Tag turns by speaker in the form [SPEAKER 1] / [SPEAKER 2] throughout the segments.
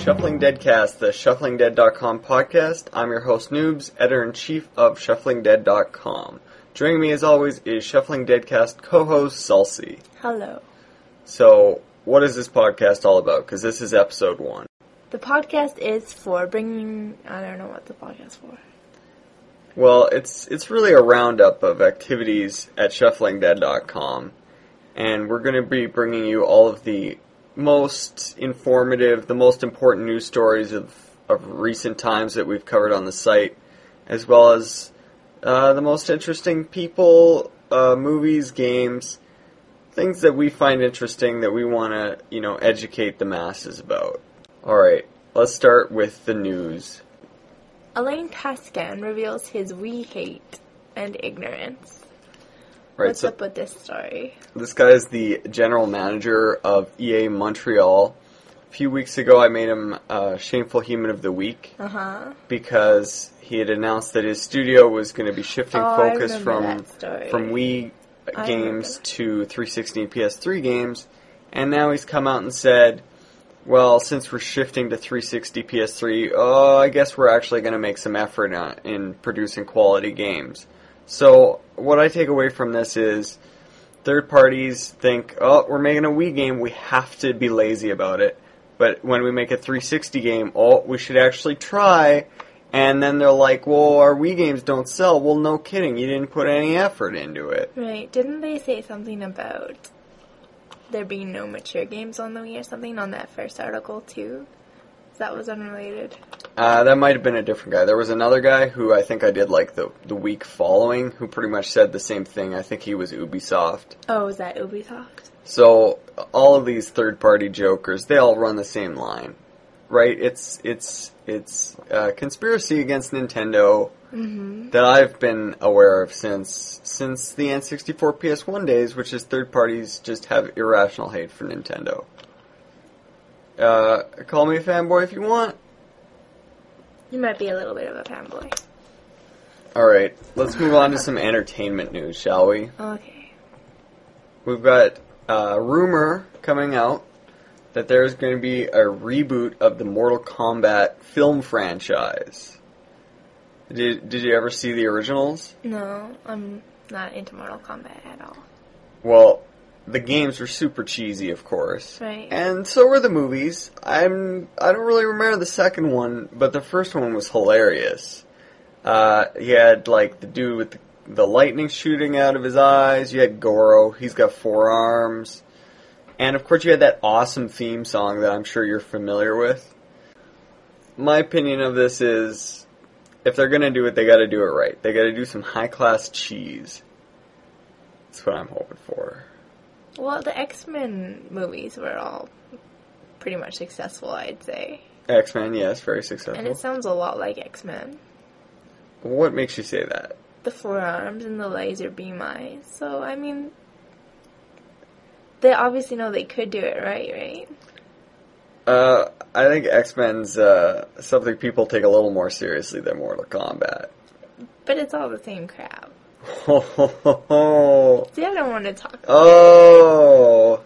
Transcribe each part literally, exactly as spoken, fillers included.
[SPEAKER 1] Shuffling Deadcast, the shuffling dead dot com podcast. I'm your host, Noobs, editor-in-chief of shuffling dead dot com. Joining me, as always, is Shuffling Deadcast co-host, Salsi.
[SPEAKER 2] Hello.
[SPEAKER 1] So, what is this podcast all about? Because this is episode one.
[SPEAKER 2] The podcast is for bringing... I don't know what the podcast is for.
[SPEAKER 1] Well, it's it's really a roundup of activities at shuffling dead dot com. And we're going to be bringing you all of the most informative, the most important news stories of, of recent times that we've covered on the site, as well as uh, the most interesting people, uh, movies, games, things that we find interesting that we want to, you know, educate the masses about. Alright, let's start with the news.
[SPEAKER 2] Alain Pascan reveals his we hate and ignorance.
[SPEAKER 1] Right,
[SPEAKER 2] What's
[SPEAKER 1] so
[SPEAKER 2] up with this story?
[SPEAKER 1] This guy is the general manager of E A Montreal. A few weeks ago, I made him uh, Shameful Human of the Week
[SPEAKER 2] Uh-huh.
[SPEAKER 1] because he had announced that his studio was going to be shifting
[SPEAKER 2] Oh,
[SPEAKER 1] focus
[SPEAKER 2] I remember
[SPEAKER 1] from
[SPEAKER 2] that story.
[SPEAKER 1] from Wii
[SPEAKER 2] I
[SPEAKER 1] games
[SPEAKER 2] remember.
[SPEAKER 1] to three sixty and P S three games, and now he's come out and said, well, since we're shifting to three sixty, P S three, oh, I guess we're actually going to make some effort on, in producing quality games. So, what I take away from this is, third parties think, oh, we're making a Wii game, we have to be lazy about it. But when we make a three sixty game, oh, we should actually try. And then they're like, well, our Wii games don't sell. Well, no kidding, you didn't put any effort into it.
[SPEAKER 2] Right. Didn't they say something about there being no mature games on the Wii or something on that first article, too? That was unrelated.
[SPEAKER 1] Uh, that might have been a different guy. There was another guy who I think I did like the, the week following who pretty much said the same thing. I think he was Ubisoft.
[SPEAKER 2] Oh, was that Ubisoft?
[SPEAKER 1] So, all of these third-party jokers, they all run the same line, right? It's it's it's a conspiracy against Nintendo
[SPEAKER 2] Mm-hmm.
[SPEAKER 1] that I've been aware of since since the N sixty-four P S one days, which is third parties just have irrational hate for Nintendo. Uh, call me a fanboy if you want.
[SPEAKER 2] You might be a little bit of a fanboy.
[SPEAKER 1] Alright, let's move on to some entertainment news, shall we?
[SPEAKER 2] Okay.
[SPEAKER 1] We've got a rumor coming out that there's going to be a reboot of the Mortal Kombat film franchise. Did, did you ever see the originals?
[SPEAKER 2] No, I'm not into Mortal Kombat at all.
[SPEAKER 1] Well, the games were super cheesy, of course.
[SPEAKER 2] Right.
[SPEAKER 1] And so were the movies. I'm, I don't really remember the second one, but the first one was hilarious. Uh, you had, like, the dude with the, the lightning shooting out of his eyes. You had Goro. He's got four arms. And, of course, you had that awesome theme song that I'm sure you're familiar with. My opinion of this is, if they're going to do it, they got to do it right. They got to do some high-class cheese. That's what I'm hoping for.
[SPEAKER 2] Well, the X-Men movies were all pretty much successful, I'd say.
[SPEAKER 1] X-Men, yes, very successful.
[SPEAKER 2] And it sounds a lot like X-Men.
[SPEAKER 1] What makes you say that?
[SPEAKER 2] The forearms and the laser beam eyes. So, I mean, they obviously know they could do it right, right?
[SPEAKER 1] Uh, I think X-Men's uh, something people take a little more seriously than Mortal Kombat.
[SPEAKER 2] But it's all the same crap.
[SPEAKER 1] Ho, ho, ho, ho.
[SPEAKER 2] See, I don't want to talk about
[SPEAKER 1] Oh!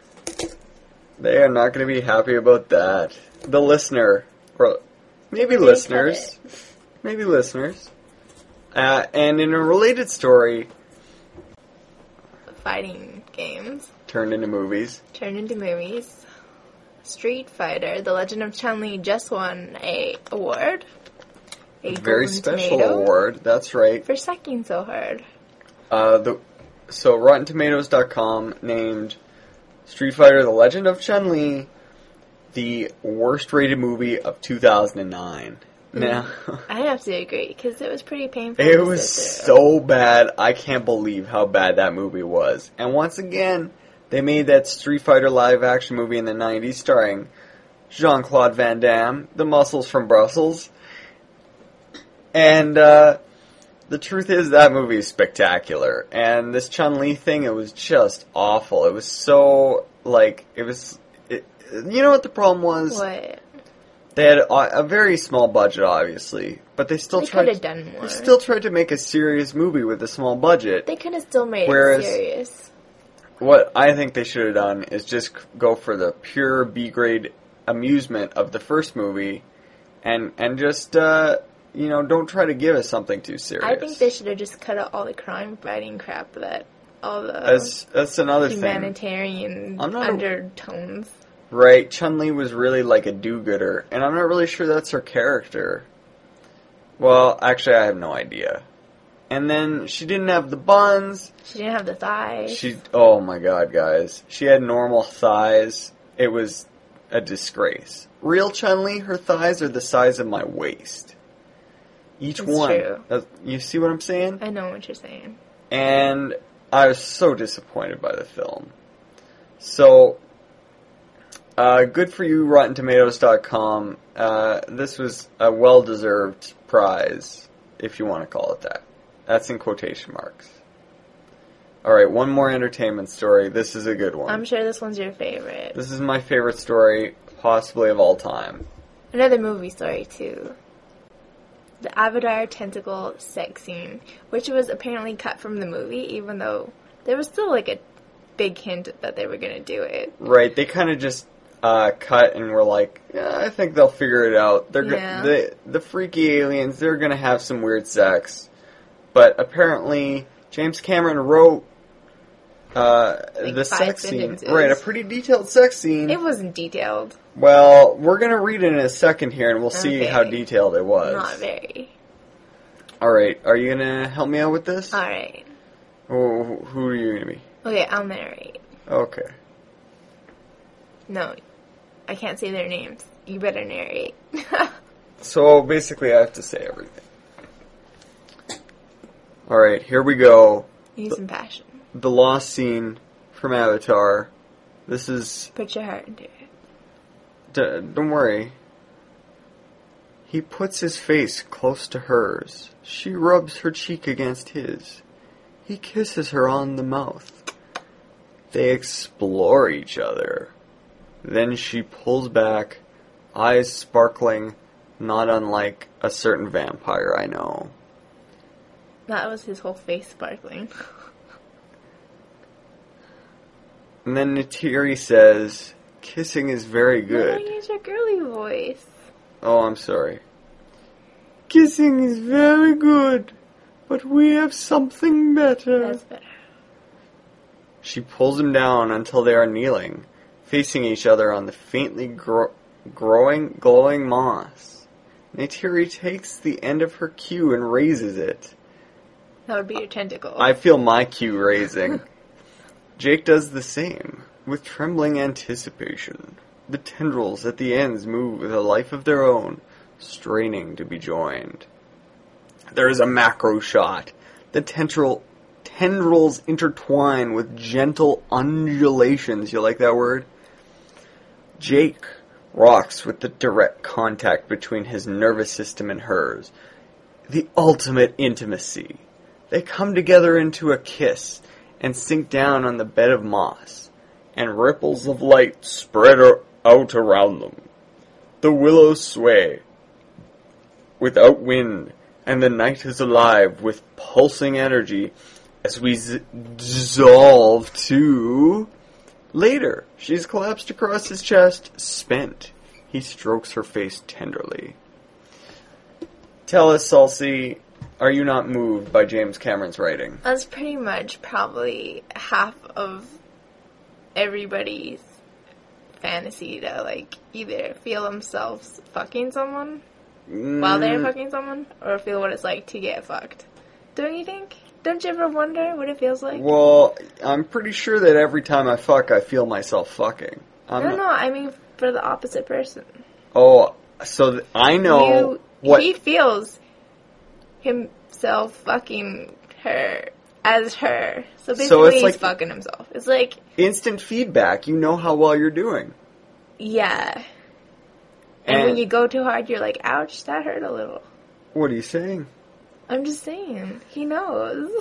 [SPEAKER 1] They are not going to be happy about that. The listener, or maybe
[SPEAKER 2] They
[SPEAKER 1] listeners,
[SPEAKER 2] cut it.
[SPEAKER 1] maybe listeners. Uh, and in a related story,
[SPEAKER 2] Fighting games
[SPEAKER 1] turned into movies.
[SPEAKER 2] turned into movies. Street Fighter: The Legend of Chun-Li just won a award. A
[SPEAKER 1] Very
[SPEAKER 2] Golden
[SPEAKER 1] special
[SPEAKER 2] Tomato
[SPEAKER 1] award, that's right.
[SPEAKER 2] for sucking so hard.
[SPEAKER 1] Uh, the so Rotten Tomatoes dot com named Street Fighter: The Legend of Chun-Li the worst rated movie of two thousand nine. Now,
[SPEAKER 2] I have to agree, because it was pretty painful
[SPEAKER 1] it
[SPEAKER 2] to
[SPEAKER 1] was
[SPEAKER 2] sit
[SPEAKER 1] so
[SPEAKER 2] through.
[SPEAKER 1] bad, I can't believe how bad that movie was. And once again, they made that Street Fighter live action movie in the nineties starring Jean-Claude Van Damme, the muscles from Brussels. And, uh, the truth is that movie is spectacular. And this Chun-Li thing, it was just awful. It was so, like, it was, it, you know what the problem was?
[SPEAKER 2] What?
[SPEAKER 1] They had a, a very small budget, obviously, but they still
[SPEAKER 2] They
[SPEAKER 1] tried.
[SPEAKER 2] could have done more.
[SPEAKER 1] They still tried to make a serious movie with a small budget.
[SPEAKER 2] They could have still made
[SPEAKER 1] Whereas-
[SPEAKER 2] it serious.
[SPEAKER 1] What I think they should have done is just go for the pure B grade amusement of the first movie, and and just uh, you know, don't try to give us something too serious.
[SPEAKER 2] I think they should have just cut out all the crime fighting crap that all the
[SPEAKER 1] that's that's another
[SPEAKER 2] humanitarian
[SPEAKER 1] thing. I'm not
[SPEAKER 2] undertones.
[SPEAKER 1] A, right, Chun-Li was really like a do-gooder, and I'm not really sure that's her character. Well, actually, I have no idea. And then she didn't have the buns.
[SPEAKER 2] She didn't have the thighs.
[SPEAKER 1] She, oh my god, guys. She had normal thighs. It was a disgrace. Real Chun-Li, her thighs are the size of my waist. Each
[SPEAKER 2] It's
[SPEAKER 1] one.
[SPEAKER 2] true.
[SPEAKER 1] Uh, You see what I'm saying?
[SPEAKER 2] I know what you're saying.
[SPEAKER 1] And I was so disappointed by the film. So, uh, good for you, Rotten Tomatoes dot com. Uh, this was a well-deserved prize, if you want to call it that. That's in quotation marks. Alright, one more entertainment story. This is a good one.
[SPEAKER 2] I'm sure this one's your favorite.
[SPEAKER 1] This is my favorite story, possibly of all time.
[SPEAKER 2] Another movie story, too. The Avatar tentacle sex scene, which was apparently cut from the movie, even though there was still, like, a big hint that they were going to do it.
[SPEAKER 1] Right, they kind of just uh, cut and were like, yeah, I think they'll figure it out. They're
[SPEAKER 2] Yeah.
[SPEAKER 1] go- the, the freaky aliens, they're going to have some weird sex. But apparently, James Cameron wrote uh,
[SPEAKER 2] Like
[SPEAKER 1] the
[SPEAKER 2] five
[SPEAKER 1] sex scene.
[SPEAKER 2] sentences.
[SPEAKER 1] Right, a pretty detailed sex scene.
[SPEAKER 2] It wasn't detailed.
[SPEAKER 1] Well, we're going to read it in a second here, and we'll see
[SPEAKER 2] Okay.
[SPEAKER 1] how detailed it was.
[SPEAKER 2] Not very.
[SPEAKER 1] Alright, are you going to help me out with this?
[SPEAKER 2] Alright.
[SPEAKER 1] Who, who are you going to be?
[SPEAKER 2] Okay, I'll narrate.
[SPEAKER 1] Okay.
[SPEAKER 2] No, I can't say their names. You better narrate.
[SPEAKER 1] So, basically, I have to say everything. Alright, here we go.
[SPEAKER 2] Use some passion.
[SPEAKER 1] The lost scene from Avatar. This is...
[SPEAKER 2] Put your heart into it.
[SPEAKER 1] D- don't worry. He puts his face close to hers. She rubs her cheek against his. He kisses her on the mouth. They explore each other. Then she pulls back, eyes sparkling, not unlike a certain vampire I know.
[SPEAKER 2] That was his whole face sparkling.
[SPEAKER 1] And then Neytiri says, kissing is very good.
[SPEAKER 2] No, use your girly voice.
[SPEAKER 1] Oh, I'm sorry. Kissing is very good, but we have something better.
[SPEAKER 2] That's better.
[SPEAKER 1] She pulls him down until they are kneeling, facing each other on the faintly gro- growing, glowing moss. Neytiri takes the end of her cue and raises it.
[SPEAKER 2] That would be your tentacle.
[SPEAKER 1] I feel my cue raising. Jake does the same, with trembling anticipation. The tendrils at the ends move with a life of their own, straining to be joined. There is a macro shot. The tendril, tendrils intertwine with gentle undulations. You like that word? Jake rocks with the direct contact between his nervous system and hers. The ultimate intimacy. They come together into a kiss and sink down on the bed of moss, and ripples of light spread out around them. The willows sway without wind, and the night is alive with pulsing energy as we z- dissolve to... Later, she's collapsed across his chest, spent. He strokes her face tenderly. Tell us, Salsi, are you not moved by James Cameron's writing?
[SPEAKER 2] That's pretty much probably half of everybody's fantasy to, like, either feel themselves fucking someone
[SPEAKER 1] Mm,
[SPEAKER 2] while they're fucking someone, or feel what it's like to get fucked. Don't you think? Don't you ever wonder what it feels like?
[SPEAKER 1] Well, I'm pretty sure that every time I fuck, I feel myself fucking. I'm
[SPEAKER 2] no,
[SPEAKER 1] not-
[SPEAKER 2] no, I mean for the opposite person.
[SPEAKER 1] Oh, so th- I know
[SPEAKER 2] You,
[SPEAKER 1] what...
[SPEAKER 2] He feels himself fucking her as her. So basically
[SPEAKER 1] So it's
[SPEAKER 2] he's
[SPEAKER 1] like-
[SPEAKER 2] fucking himself. It's like,
[SPEAKER 1] Instant feedback. You know how well you're doing.
[SPEAKER 2] yeah. And,
[SPEAKER 1] And
[SPEAKER 2] when you go too hard, you're like, ouch, that hurt a little.
[SPEAKER 1] what are you saying?
[SPEAKER 2] I'm just saying. He knows.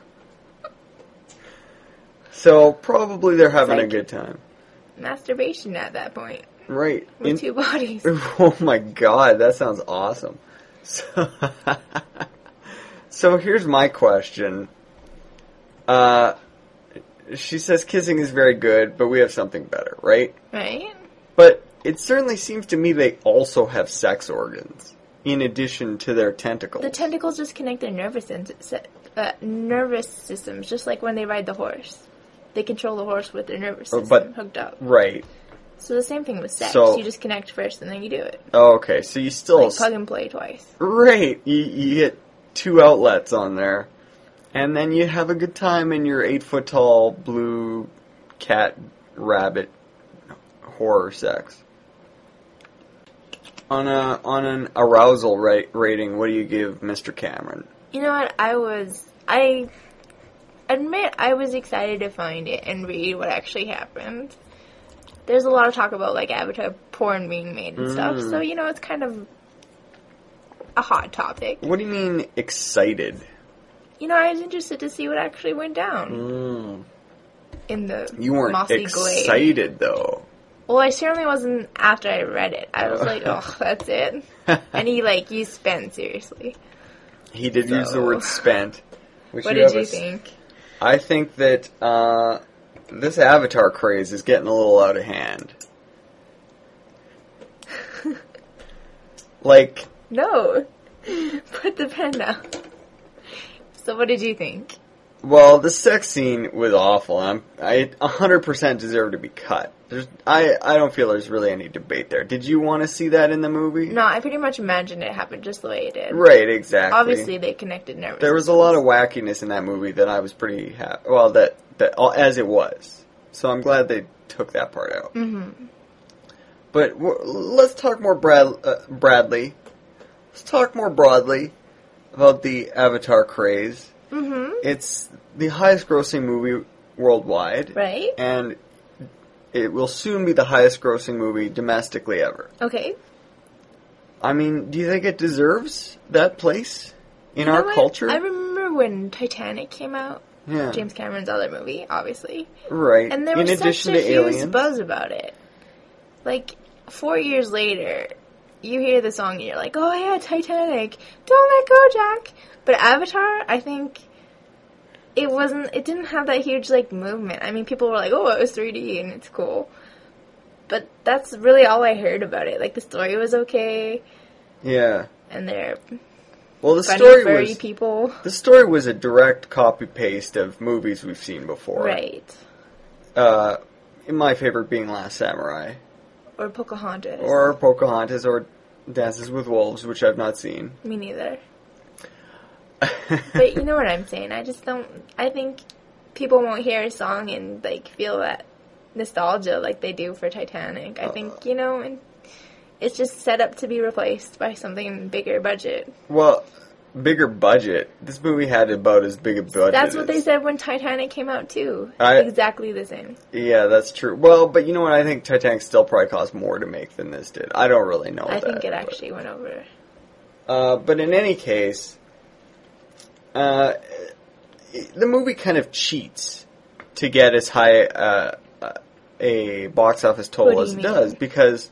[SPEAKER 1] So probably they're having a
[SPEAKER 2] like-
[SPEAKER 1] good time.
[SPEAKER 2] Masturbation at that point.
[SPEAKER 1] Right.
[SPEAKER 2] With
[SPEAKER 1] In-
[SPEAKER 2] two bodies.
[SPEAKER 1] Oh my god, that sounds awesome. So, so here's my question. Uh, she says kissing is very good, but we have something better, right?
[SPEAKER 2] Right?
[SPEAKER 1] But it certainly seems to me they also have sex organs in addition to their tentacles.
[SPEAKER 2] The tentacles just connect their nervous sy- uh, nervous systems, just like when they ride the horse. They control the horse with their nervous system
[SPEAKER 1] but,
[SPEAKER 2] hooked up.
[SPEAKER 1] Right.
[SPEAKER 2] So the same thing with sex.
[SPEAKER 1] So,
[SPEAKER 2] you just connect first and then you do it.
[SPEAKER 1] Oh, okay. So you still...
[SPEAKER 2] Like plug and play twice.
[SPEAKER 1] Right. You, you get two outlets on there. And then you have a good time in your eight-foot-tall blue cat rabbit horror sex. On a on an arousal rate, rating, what do you give Mister Cameron?
[SPEAKER 2] You know what? I was... I admit I was excited to find it and read what actually happened. There's a lot of talk about, like, Avatar porn being made and mm. stuff, so, you know, it's kind of a hot topic.
[SPEAKER 1] What do you mean, excited?
[SPEAKER 2] You know, I was interested to see what actually went down.
[SPEAKER 1] Mm.
[SPEAKER 2] In the
[SPEAKER 1] You weren't
[SPEAKER 2] mossy
[SPEAKER 1] excited,
[SPEAKER 2] glade.
[SPEAKER 1] though.
[SPEAKER 2] Well, I certainly wasn't after I read it. I was like, oh, that's it. And he, like, used spent, seriously.
[SPEAKER 1] He did
[SPEAKER 2] so.
[SPEAKER 1] use the word spent.
[SPEAKER 2] What you did you a, think?
[SPEAKER 1] I think that uh, this Avatar craze is getting a little out of hand. Like...
[SPEAKER 2] No. Put the pen down. So what did you think?
[SPEAKER 1] Well, the sex scene was awful. I'm, I one hundred percent deserve to be cut. There's, I, I don't feel there's really any debate there. Did you want to see that in the movie?
[SPEAKER 2] No, I pretty much imagined it happened just the way it did.
[SPEAKER 1] Right, exactly.
[SPEAKER 2] Obviously, they connected nervous.
[SPEAKER 1] There was a lot of wackiness in that movie that I was pretty happy. Well, that that as it was. So I'm glad they took that part out.
[SPEAKER 2] Mm-hmm.
[SPEAKER 1] But w- let's talk more Brad, uh, Bradley. Let's talk more broadly about the Avatar craze.
[SPEAKER 2] Mm-hmm.
[SPEAKER 1] It's the highest grossing movie worldwide.
[SPEAKER 2] Right.
[SPEAKER 1] And it will soon be the highest grossing movie domestically ever.
[SPEAKER 2] Okay.
[SPEAKER 1] I mean, do you think it deserves that place in
[SPEAKER 2] you
[SPEAKER 1] our
[SPEAKER 2] know what?
[SPEAKER 1] culture?
[SPEAKER 2] I remember when Titanic came out.
[SPEAKER 1] Yeah.
[SPEAKER 2] James Cameron's other movie, obviously.
[SPEAKER 1] Right.
[SPEAKER 2] And there
[SPEAKER 1] in
[SPEAKER 2] was
[SPEAKER 1] addition
[SPEAKER 2] such a
[SPEAKER 1] to
[SPEAKER 2] huge
[SPEAKER 1] Aliens.
[SPEAKER 2] buzz about it. Like, four years later, you hear the song and you're like, oh yeah, Titanic. Don't let go, Jack. But Avatar, I think... It wasn't, it didn't have that huge, like, movement. I mean, people were like, oh, it was three D and it's cool. But that's really all I heard about it. Like, the story was okay.
[SPEAKER 1] Yeah.
[SPEAKER 2] And they're
[SPEAKER 1] well, the
[SPEAKER 2] funny,
[SPEAKER 1] story
[SPEAKER 2] furry
[SPEAKER 1] was,
[SPEAKER 2] people.
[SPEAKER 1] The story was a direct copy-paste of movies we've seen before.
[SPEAKER 2] Right.
[SPEAKER 1] Uh, my favorite being Last Samurai.
[SPEAKER 2] Or Pocahontas.
[SPEAKER 1] Or Pocahontas, or Dances with Wolves, which I've not seen.
[SPEAKER 2] Me neither. But you know what I'm saying. I just don't... I think people won't hear a song and, like, feel that nostalgia like they do for Titanic. I think, you know, and it's just set up to be replaced by something bigger budget.
[SPEAKER 1] Well, bigger budget? This movie had about as big a budget
[SPEAKER 2] That's what
[SPEAKER 1] as...
[SPEAKER 2] they said when Titanic came out, too.
[SPEAKER 1] I,
[SPEAKER 2] exactly the same.
[SPEAKER 1] Yeah, that's true. Well, but you know what? I think Titanic still probably cost more to make than this did. I don't really know
[SPEAKER 2] I
[SPEAKER 1] that.
[SPEAKER 2] think it
[SPEAKER 1] but,
[SPEAKER 2] actually went over.
[SPEAKER 1] Uh, but in any case... Uh, the movie kind of cheats to get as high uh, a box office total as it mean? does because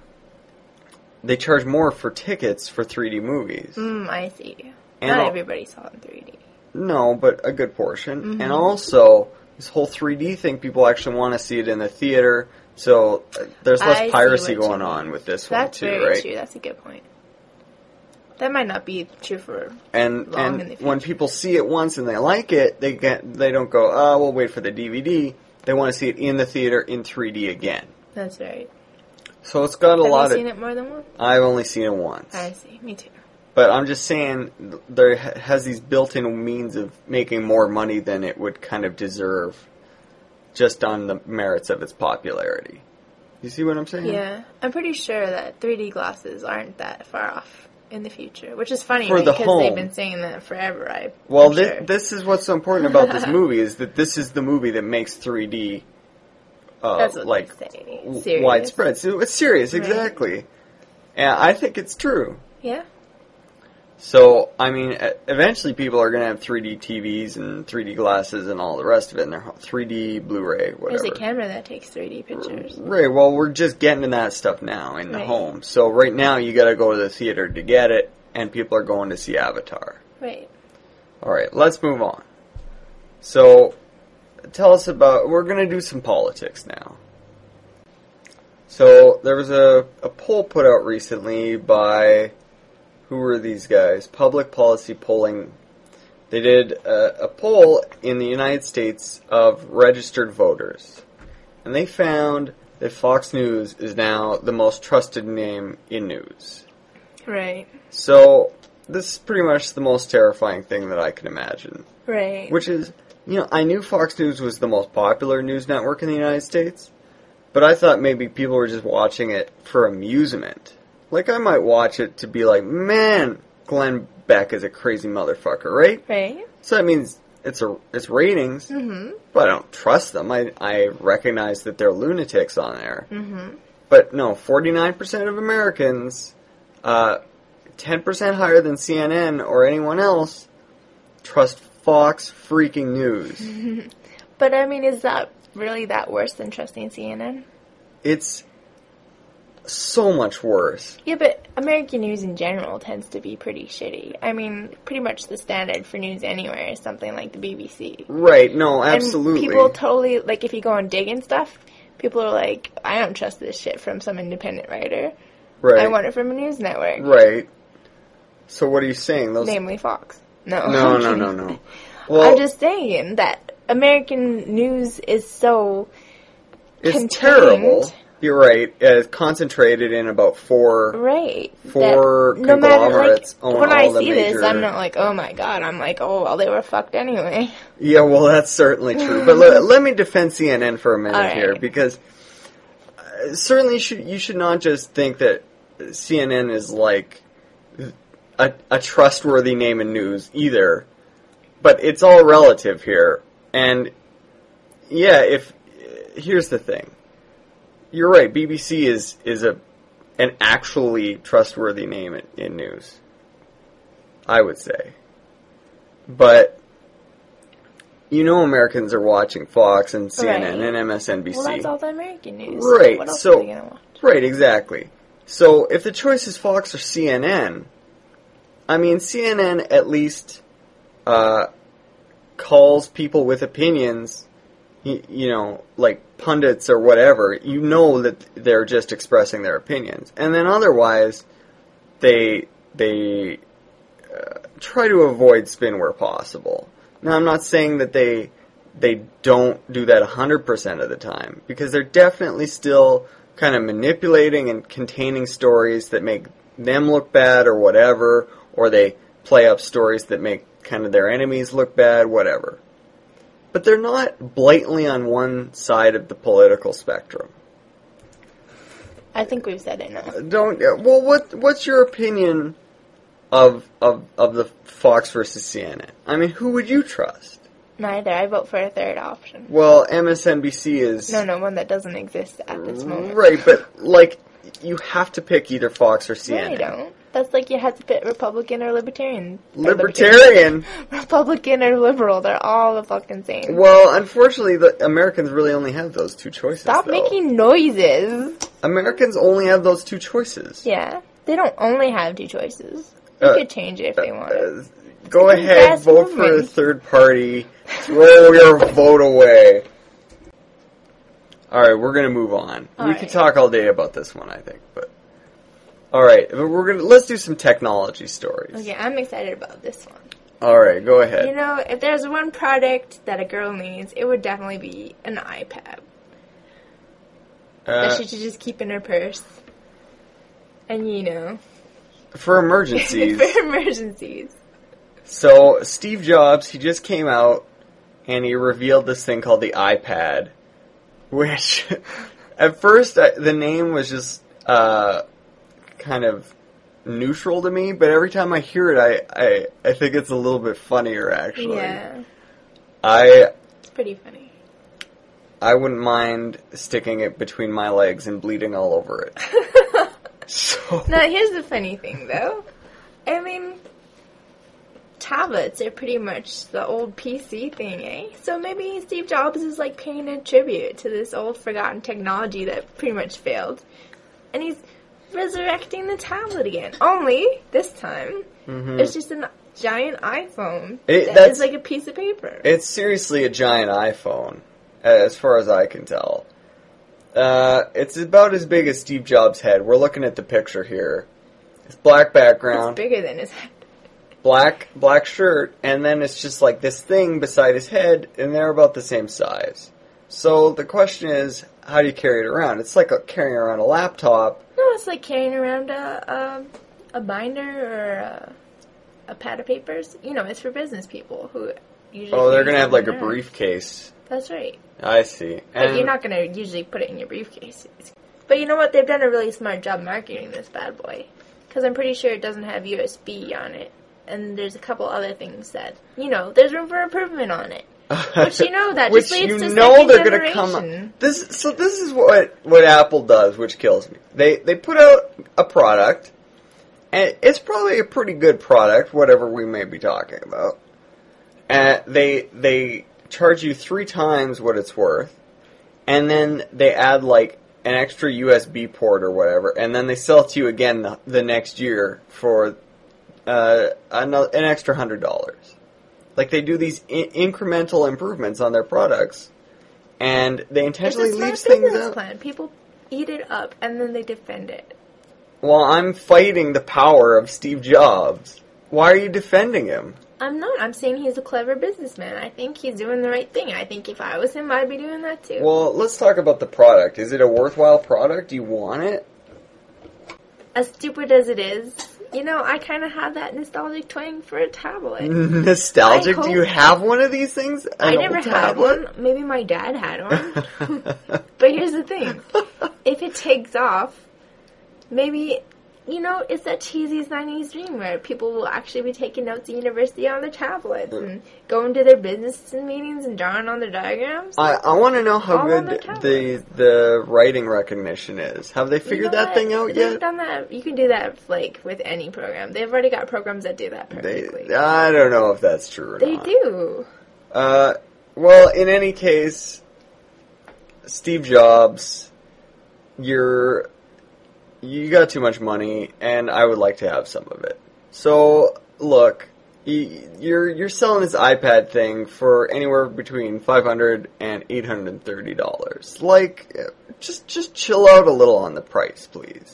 [SPEAKER 1] they charge more for tickets for three D movies.
[SPEAKER 2] Mm, I see.
[SPEAKER 1] And
[SPEAKER 2] Not
[SPEAKER 1] al-
[SPEAKER 2] everybody saw it in three D.
[SPEAKER 1] No, but a good portion.
[SPEAKER 2] Mm-hmm.
[SPEAKER 1] And also, this whole three D thing, people actually want to see it in the theater, so uh, there's less
[SPEAKER 2] I
[SPEAKER 1] piracy going on with this
[SPEAKER 2] That's
[SPEAKER 1] one too,
[SPEAKER 2] very
[SPEAKER 1] right?
[SPEAKER 2] true. That's a good point. That might not be true for
[SPEAKER 1] and
[SPEAKER 2] long
[SPEAKER 1] and
[SPEAKER 2] in the future.
[SPEAKER 1] When people see it once and they like it, they get they don't go, oh, we'll wait for the D V D. They want to see it in the theater in three D again.
[SPEAKER 2] That's right.
[SPEAKER 1] So it's got a
[SPEAKER 2] Have
[SPEAKER 1] lot of...
[SPEAKER 2] Have you seen it more than once?
[SPEAKER 1] I've only seen it once.
[SPEAKER 2] I see. Me too.
[SPEAKER 1] But I'm just saying, there has these built-in means of making more money than it would kind of deserve just on the merits of its popularity. You see what I'm saying?
[SPEAKER 2] Yeah. I'm pretty sure that three D glasses aren't that far off in the future, which is funny
[SPEAKER 1] For
[SPEAKER 2] right?
[SPEAKER 1] the
[SPEAKER 2] because
[SPEAKER 1] home.
[SPEAKER 2] they've been saying that forever. I
[SPEAKER 1] well,
[SPEAKER 2] thi-
[SPEAKER 1] sure. this is what's so important about this movie is that this is the movie that makes three D uh,
[SPEAKER 2] That's what
[SPEAKER 1] like
[SPEAKER 2] they say.
[SPEAKER 1] w-
[SPEAKER 2] Serious.
[SPEAKER 1] widespread. So it's serious,
[SPEAKER 2] Right.
[SPEAKER 1] exactly. And I think it's true.
[SPEAKER 2] Yeah.
[SPEAKER 1] So, I mean, e- eventually people are going to have three D T Vs and three D glasses and all the rest of it, and their three D Blu-ray, whatever.
[SPEAKER 2] There's a camera that takes three D pictures.
[SPEAKER 1] Right, well, we're just getting to that stuff now in the
[SPEAKER 2] Right.
[SPEAKER 1] home. So right now you got to go to the theater to get it, and people are going to see Avatar.
[SPEAKER 2] Right.
[SPEAKER 1] All right, let's move on. So, tell us about... We're going to do some politics now. So there was a, a poll put out recently by, who were these guys? Public Policy Polling. They did a, a poll in the United States of registered voters. And they found that Fox News is now the most trusted name in news.
[SPEAKER 2] Right.
[SPEAKER 1] So this is pretty much the most terrifying thing that I can imagine.
[SPEAKER 2] Right.
[SPEAKER 1] Which is, you know, I knew Fox News was the most popular news network in the United States, but I thought maybe people were just watching it for amusement. Like, I might watch it to be like, man, Glenn Beck is a crazy motherfucker, right?
[SPEAKER 2] Right.
[SPEAKER 1] So that means it's a it's ratings,
[SPEAKER 2] Mm-hmm.
[SPEAKER 1] but I don't trust them. I, I recognize that they're lunatics on there.
[SPEAKER 2] Mm-hmm.
[SPEAKER 1] But no, forty-nine percent of Americans, uh, ten percent higher than C N N or anyone else, trust Fox freaking News.
[SPEAKER 2] But, I mean, is that really that worse than trusting C N N?
[SPEAKER 1] It's so much worse.
[SPEAKER 2] Yeah, but American news in general tends to be pretty shitty. I mean, pretty much the standard for news anywhere is something like the B B C.
[SPEAKER 1] Right, no, absolutely.
[SPEAKER 2] And people totally, like, if you go on Dig and stuff, people are like, I don't trust this shit from some independent writer.
[SPEAKER 1] Right.
[SPEAKER 2] I want it from a news network.
[SPEAKER 1] Right. So what are you saying? Those
[SPEAKER 2] Namely Fox. No.
[SPEAKER 1] No,
[SPEAKER 2] I'm
[SPEAKER 1] no,
[SPEAKER 2] kidding.
[SPEAKER 1] no, no. Well,
[SPEAKER 2] I'm just saying that American news is so
[SPEAKER 1] it's
[SPEAKER 2] contained.
[SPEAKER 1] terrible. You're right. It's concentrated in about four
[SPEAKER 2] Right.
[SPEAKER 1] four
[SPEAKER 2] That no matter, like,
[SPEAKER 1] conglomerates own
[SPEAKER 2] when
[SPEAKER 1] all
[SPEAKER 2] I
[SPEAKER 1] the
[SPEAKER 2] see
[SPEAKER 1] major...
[SPEAKER 2] this, I'm not like, oh my god. I'm like, oh, well, they were fucked anyway.
[SPEAKER 1] Yeah, well, that's certainly true. But let, let me defend C N N for a minute
[SPEAKER 2] All right.
[SPEAKER 1] here, because uh, certainly you should, you should not just think that C N N is like a, a trustworthy name in news either. But it's all relative here. And yeah, if here's the thing. You're right, B B C is is a an actually trustworthy name in, in news. I would say. But you know Americans are watching Fox and C N N
[SPEAKER 2] Right.
[SPEAKER 1] and M S N B C.
[SPEAKER 2] Well, that's all the American news.
[SPEAKER 1] Right,
[SPEAKER 2] What else
[SPEAKER 1] so-
[SPEAKER 2] are they gonna watch?
[SPEAKER 1] Right, exactly. So if the choice is Fox or C N N, I mean, C N N at least uh, calls people with opinions, you, you know, like pundits or whatever, you know that they're just expressing their opinions. And then otherwise, they they uh, try to avoid spin where possible. Now, I'm not saying that they they don't do that one hundred percent of the time, because they're definitely still kind of manipulating and containing stories that make them look bad or whatever, or they play up stories that make kind of their enemies look bad, whatever. But they're not blatantly on one side of the political spectrum.
[SPEAKER 2] I think we've said it now.
[SPEAKER 1] Don't well. What what's your opinion of of of the Fox versus C N N? I mean, who would you trust?
[SPEAKER 2] Neither. I vote for a third option.
[SPEAKER 1] Well, M S N B C is
[SPEAKER 2] No, no, one that doesn't exist at this moment.
[SPEAKER 1] right, but like you have to pick either Fox or C N N.
[SPEAKER 2] No, you don't. That's like you had to pick Republican or Libertarian. Or
[SPEAKER 1] Libertarian.
[SPEAKER 2] Republican or liberal. They're all the fucking same.
[SPEAKER 1] Well, unfortunately, the Americans really only have those two choices.
[SPEAKER 2] Stop
[SPEAKER 1] though.
[SPEAKER 2] making noises.
[SPEAKER 1] Americans only have those two choices.
[SPEAKER 2] Yeah. They don't only have two choices. They
[SPEAKER 1] Uh,
[SPEAKER 2] could change it if they wanted.
[SPEAKER 1] Uh, go
[SPEAKER 2] It's a
[SPEAKER 1] ahead,
[SPEAKER 2] fast
[SPEAKER 1] vote for a
[SPEAKER 2] movement.
[SPEAKER 1] third party. Throw your vote away. All right, we're gonna move on.
[SPEAKER 2] All
[SPEAKER 1] we
[SPEAKER 2] right.
[SPEAKER 1] could talk all day about this one, I think, but all right, but we're gonna let's do some technology stories.
[SPEAKER 2] Okay, I'm excited about this one.
[SPEAKER 1] All right, go ahead.
[SPEAKER 2] You know, if there's one product that a girl needs, it would definitely be an iPad.
[SPEAKER 1] Uh,
[SPEAKER 2] that she should just keep in her purse. And, you know,
[SPEAKER 1] for emergencies.
[SPEAKER 2] for emergencies.
[SPEAKER 1] So, Steve Jobs, he just came out and he revealed this thing called the iPad, which at first I, the name was just uh, kind of neutral to me, but every time I hear it, I, I, I think it's a little bit funnier, actually.
[SPEAKER 2] Yeah,
[SPEAKER 1] I
[SPEAKER 2] it's pretty funny.
[SPEAKER 1] I wouldn't mind sticking it between my legs and bleeding all over it. So,
[SPEAKER 2] Now, here's the funny thing, though. I mean, tablets are pretty much the old P C thing, eh? So maybe Steve Jobs is, like, paying a tribute to this old forgotten technology that pretty much failed. And he's resurrecting the tablet again. Only, this time,
[SPEAKER 1] mhm.
[SPEAKER 2] it's just a giant iPhone
[SPEAKER 1] It-
[SPEAKER 2] that
[SPEAKER 1] that's-
[SPEAKER 2] is like a piece of paper.
[SPEAKER 1] It's seriously a giant iPhone, as far as I can tell. Uh, it's about as big as Steve Jobs' head. We're looking at the picture here. It's black background.
[SPEAKER 2] It's bigger than his head.
[SPEAKER 1] Black, black shirt, and then it's just like this thing beside his head, and they're about the same size. So the question is, how do you carry it around? It's like a, carrying around a laptop.
[SPEAKER 2] No, it's like carrying around a a, a binder or a, a pad of papers. You know, it's for business people who usually...
[SPEAKER 1] Oh, they're going to have like a
[SPEAKER 2] around.
[SPEAKER 1] briefcase.
[SPEAKER 2] That's right.
[SPEAKER 1] I see.
[SPEAKER 2] But
[SPEAKER 1] And
[SPEAKER 2] you're not going to usually put it in your briefcase. But you know what? They've done a really smart job marketing this bad boy. Because I'm pretty sure it doesn't have U S B on it. And there's a couple other things that, you know, there's room for improvement on it. Which, you know, that
[SPEAKER 1] Which
[SPEAKER 2] just leads
[SPEAKER 1] you
[SPEAKER 2] to
[SPEAKER 1] know
[SPEAKER 2] second
[SPEAKER 1] they're gonna
[SPEAKER 2] generation.
[SPEAKER 1] come. This so this is what what Apple does, which kills me. They they put out a product, and it's probably a pretty good product, whatever we may be talking about. And they they charge you three times what it's worth, and then they add like an extra U S B port or whatever, and then they sell it to you again the, the next year for uh, an, an extra hundred dollars. Like, they do these I- incremental improvements on their products, and they intentionally
[SPEAKER 2] It's a smart
[SPEAKER 1] leave things
[SPEAKER 2] business
[SPEAKER 1] out.
[SPEAKER 2] plan. People eat it up, and then they defend it.
[SPEAKER 1] Well, I'm fighting the power of Steve Jobs. Why are you defending him?
[SPEAKER 2] I'm not. I'm saying he's a clever businessman. I think he's doing the right thing. I think if I was him, I'd be doing that too.
[SPEAKER 1] Well, let's talk about the product. Is it a worthwhile product? Do you want it?
[SPEAKER 2] As stupid as it is, you know, I kind of have that nostalgic twang for a tablet.
[SPEAKER 1] Nostalgic?
[SPEAKER 2] I
[SPEAKER 1] Do you
[SPEAKER 2] hope-
[SPEAKER 1] have one of these things? An
[SPEAKER 2] I
[SPEAKER 1] old
[SPEAKER 2] never had
[SPEAKER 1] tablet?
[SPEAKER 2] one. Maybe my dad had one. But here's the thing. If it takes off, maybe, you know, it's that cheesy nineties dream where people will actually be taking notes at university on their tablets and going to their business meetings and drawing on their diagrams.
[SPEAKER 1] I, I want to know how
[SPEAKER 2] All on
[SPEAKER 1] good
[SPEAKER 2] their
[SPEAKER 1] the the writing recognition is. Have they
[SPEAKER 2] You
[SPEAKER 1] figured
[SPEAKER 2] know
[SPEAKER 1] that
[SPEAKER 2] what?
[SPEAKER 1] thing out
[SPEAKER 2] They've
[SPEAKER 1] yet?
[SPEAKER 2] done that. You can do that, like, with any program. They've already got programs that do that
[SPEAKER 1] They,
[SPEAKER 2] perfectly.
[SPEAKER 1] I don't know if that's true or
[SPEAKER 2] They
[SPEAKER 1] not.
[SPEAKER 2] do.
[SPEAKER 1] Uh, well, in any case, Steve Jobs, you're you got too much money, and I would like to have some of it. So, look, y- you're you're selling this iPad thing for anywhere between five hundred dollars and eight hundred thirty dollars. Like, just just chill out a little on the price, please.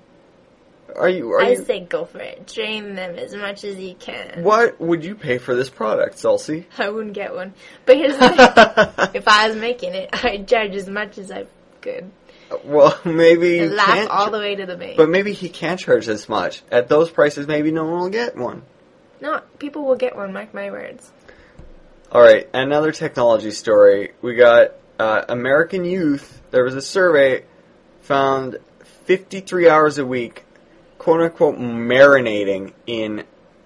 [SPEAKER 1] Are you? Are
[SPEAKER 2] I
[SPEAKER 1] you?
[SPEAKER 2] say go for it. Drain them as much as you can.
[SPEAKER 1] What would you pay for this product, Celsi?
[SPEAKER 2] I wouldn't get one. But here's the thing. If I was making it, I'd charge as much as I could.
[SPEAKER 1] Well, maybe you
[SPEAKER 2] And laugh
[SPEAKER 1] can't.
[SPEAKER 2] all the way to the bank.
[SPEAKER 1] But maybe he can't charge this much. At those prices, maybe no one will get one.
[SPEAKER 2] No, people will get one, mark my words.
[SPEAKER 1] Alright, another technology story. We got uh, American youth. There was a survey found fifty-three hours a week, quote-unquote, marinating in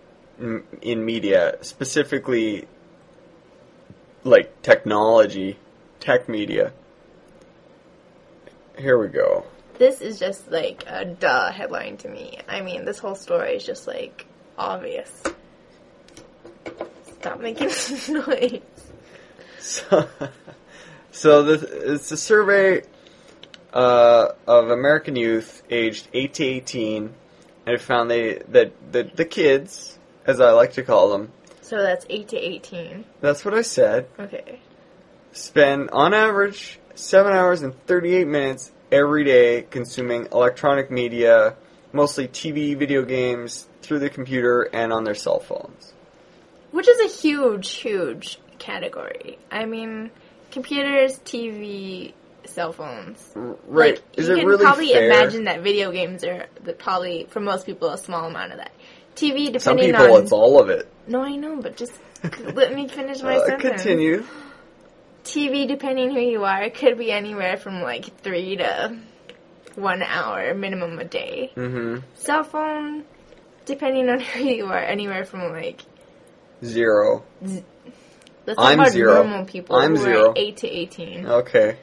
[SPEAKER 1] in media, specifically, like, technology, tech media. Here we go.
[SPEAKER 2] This is just like a duh headline to me. I mean, this whole story is just like obvious. Stop making noise.
[SPEAKER 1] So, so this, it's a survey uh, of American youth aged eight to eighteen, and it found they that the, the kids, as I like to call them,
[SPEAKER 2] So that's eight to eighteen.
[SPEAKER 1] that's what I said,
[SPEAKER 2] Okay.
[SPEAKER 1] spend on average seven hours and thirty-eight minutes every day consuming electronic media, mostly T V, video games, through the computer, and on their cell phones.
[SPEAKER 2] Which is a huge, huge category. I mean, computers, T V, cell phones.
[SPEAKER 1] R- right.
[SPEAKER 2] Like,
[SPEAKER 1] Is
[SPEAKER 2] you
[SPEAKER 1] it
[SPEAKER 2] can
[SPEAKER 1] really
[SPEAKER 2] probably
[SPEAKER 1] fair?
[SPEAKER 2] imagine that video games are the, probably, for most people, a small amount of that. T V,
[SPEAKER 1] Some
[SPEAKER 2] depending
[SPEAKER 1] people,
[SPEAKER 2] on...
[SPEAKER 1] it's all of it.
[SPEAKER 2] No, I know, but just let me finish my
[SPEAKER 1] Uh,
[SPEAKER 2] sentence.
[SPEAKER 1] continue.
[SPEAKER 2] T V, depending who you are, could be anywhere from like three to one hour minimum a day.
[SPEAKER 1] Mm-hmm.
[SPEAKER 2] Cell phone, depending on who you are, anywhere from like...
[SPEAKER 1] Zero.
[SPEAKER 2] Let's talk
[SPEAKER 1] I'm
[SPEAKER 2] about
[SPEAKER 1] zero.
[SPEAKER 2] normal people
[SPEAKER 1] I'm
[SPEAKER 2] who
[SPEAKER 1] zero.
[SPEAKER 2] are eight to eighteen.
[SPEAKER 1] Okay.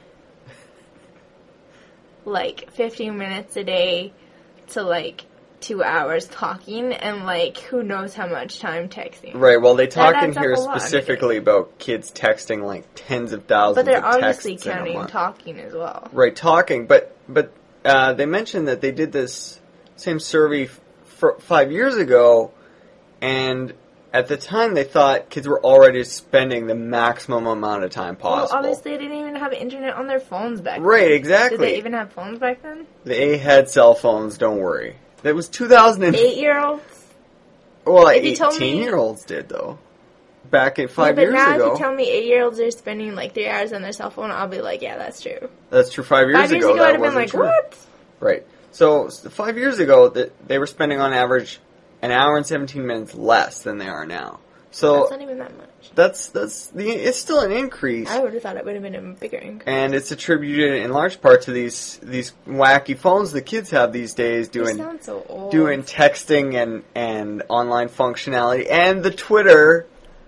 [SPEAKER 2] Like fifteen minutes a day to like two hours talking and like who knows how much time texting.
[SPEAKER 1] Right, well, they talk in
[SPEAKER 2] adds up
[SPEAKER 1] here
[SPEAKER 2] a lot,
[SPEAKER 1] specifically about kids texting like tens of thousands
[SPEAKER 2] But they're
[SPEAKER 1] of
[SPEAKER 2] obviously
[SPEAKER 1] texts in a
[SPEAKER 2] counting
[SPEAKER 1] month.
[SPEAKER 2] talking as well.
[SPEAKER 1] Right, talking, but but uh, they mentioned that they did this same survey f- f- five years ago, and at the time they thought kids were already spending the maximum amount of time
[SPEAKER 2] Well,
[SPEAKER 1] possible.
[SPEAKER 2] obviously they didn't even have internet on their phones back then.
[SPEAKER 1] Right, exactly.
[SPEAKER 2] Did they even have phones back then?
[SPEAKER 1] They had cell phones, don't worry. That was two thousand.
[SPEAKER 2] Eight-year-olds?
[SPEAKER 1] Well,
[SPEAKER 2] If you told me-
[SPEAKER 1] eighteen-year-olds did, though. Back at five
[SPEAKER 2] yeah, but
[SPEAKER 1] years
[SPEAKER 2] now
[SPEAKER 1] ago.
[SPEAKER 2] if you tell me eight-year-olds are spending like three hours on their cell phone, I'll be like, yeah, that's true.
[SPEAKER 1] That's true. Five years
[SPEAKER 2] Five years
[SPEAKER 1] ago,
[SPEAKER 2] ago, I'd
[SPEAKER 1] that
[SPEAKER 2] have been
[SPEAKER 1] wasn't
[SPEAKER 2] like,
[SPEAKER 1] true.
[SPEAKER 2] what?
[SPEAKER 1] Right. So, s- five years ago, th- they were spending on average an hour and seventeen minutes less than they are now. So,
[SPEAKER 2] That's not even that much.
[SPEAKER 1] that's, that's the, it's still an increase.
[SPEAKER 2] I would have thought it would have been a bigger increase.
[SPEAKER 1] And it's attributed in large part to these these wacky phones the kids have these days
[SPEAKER 2] You
[SPEAKER 1] doing
[SPEAKER 2] sound so old.
[SPEAKER 1] doing texting and, and online functionality and the Twitter.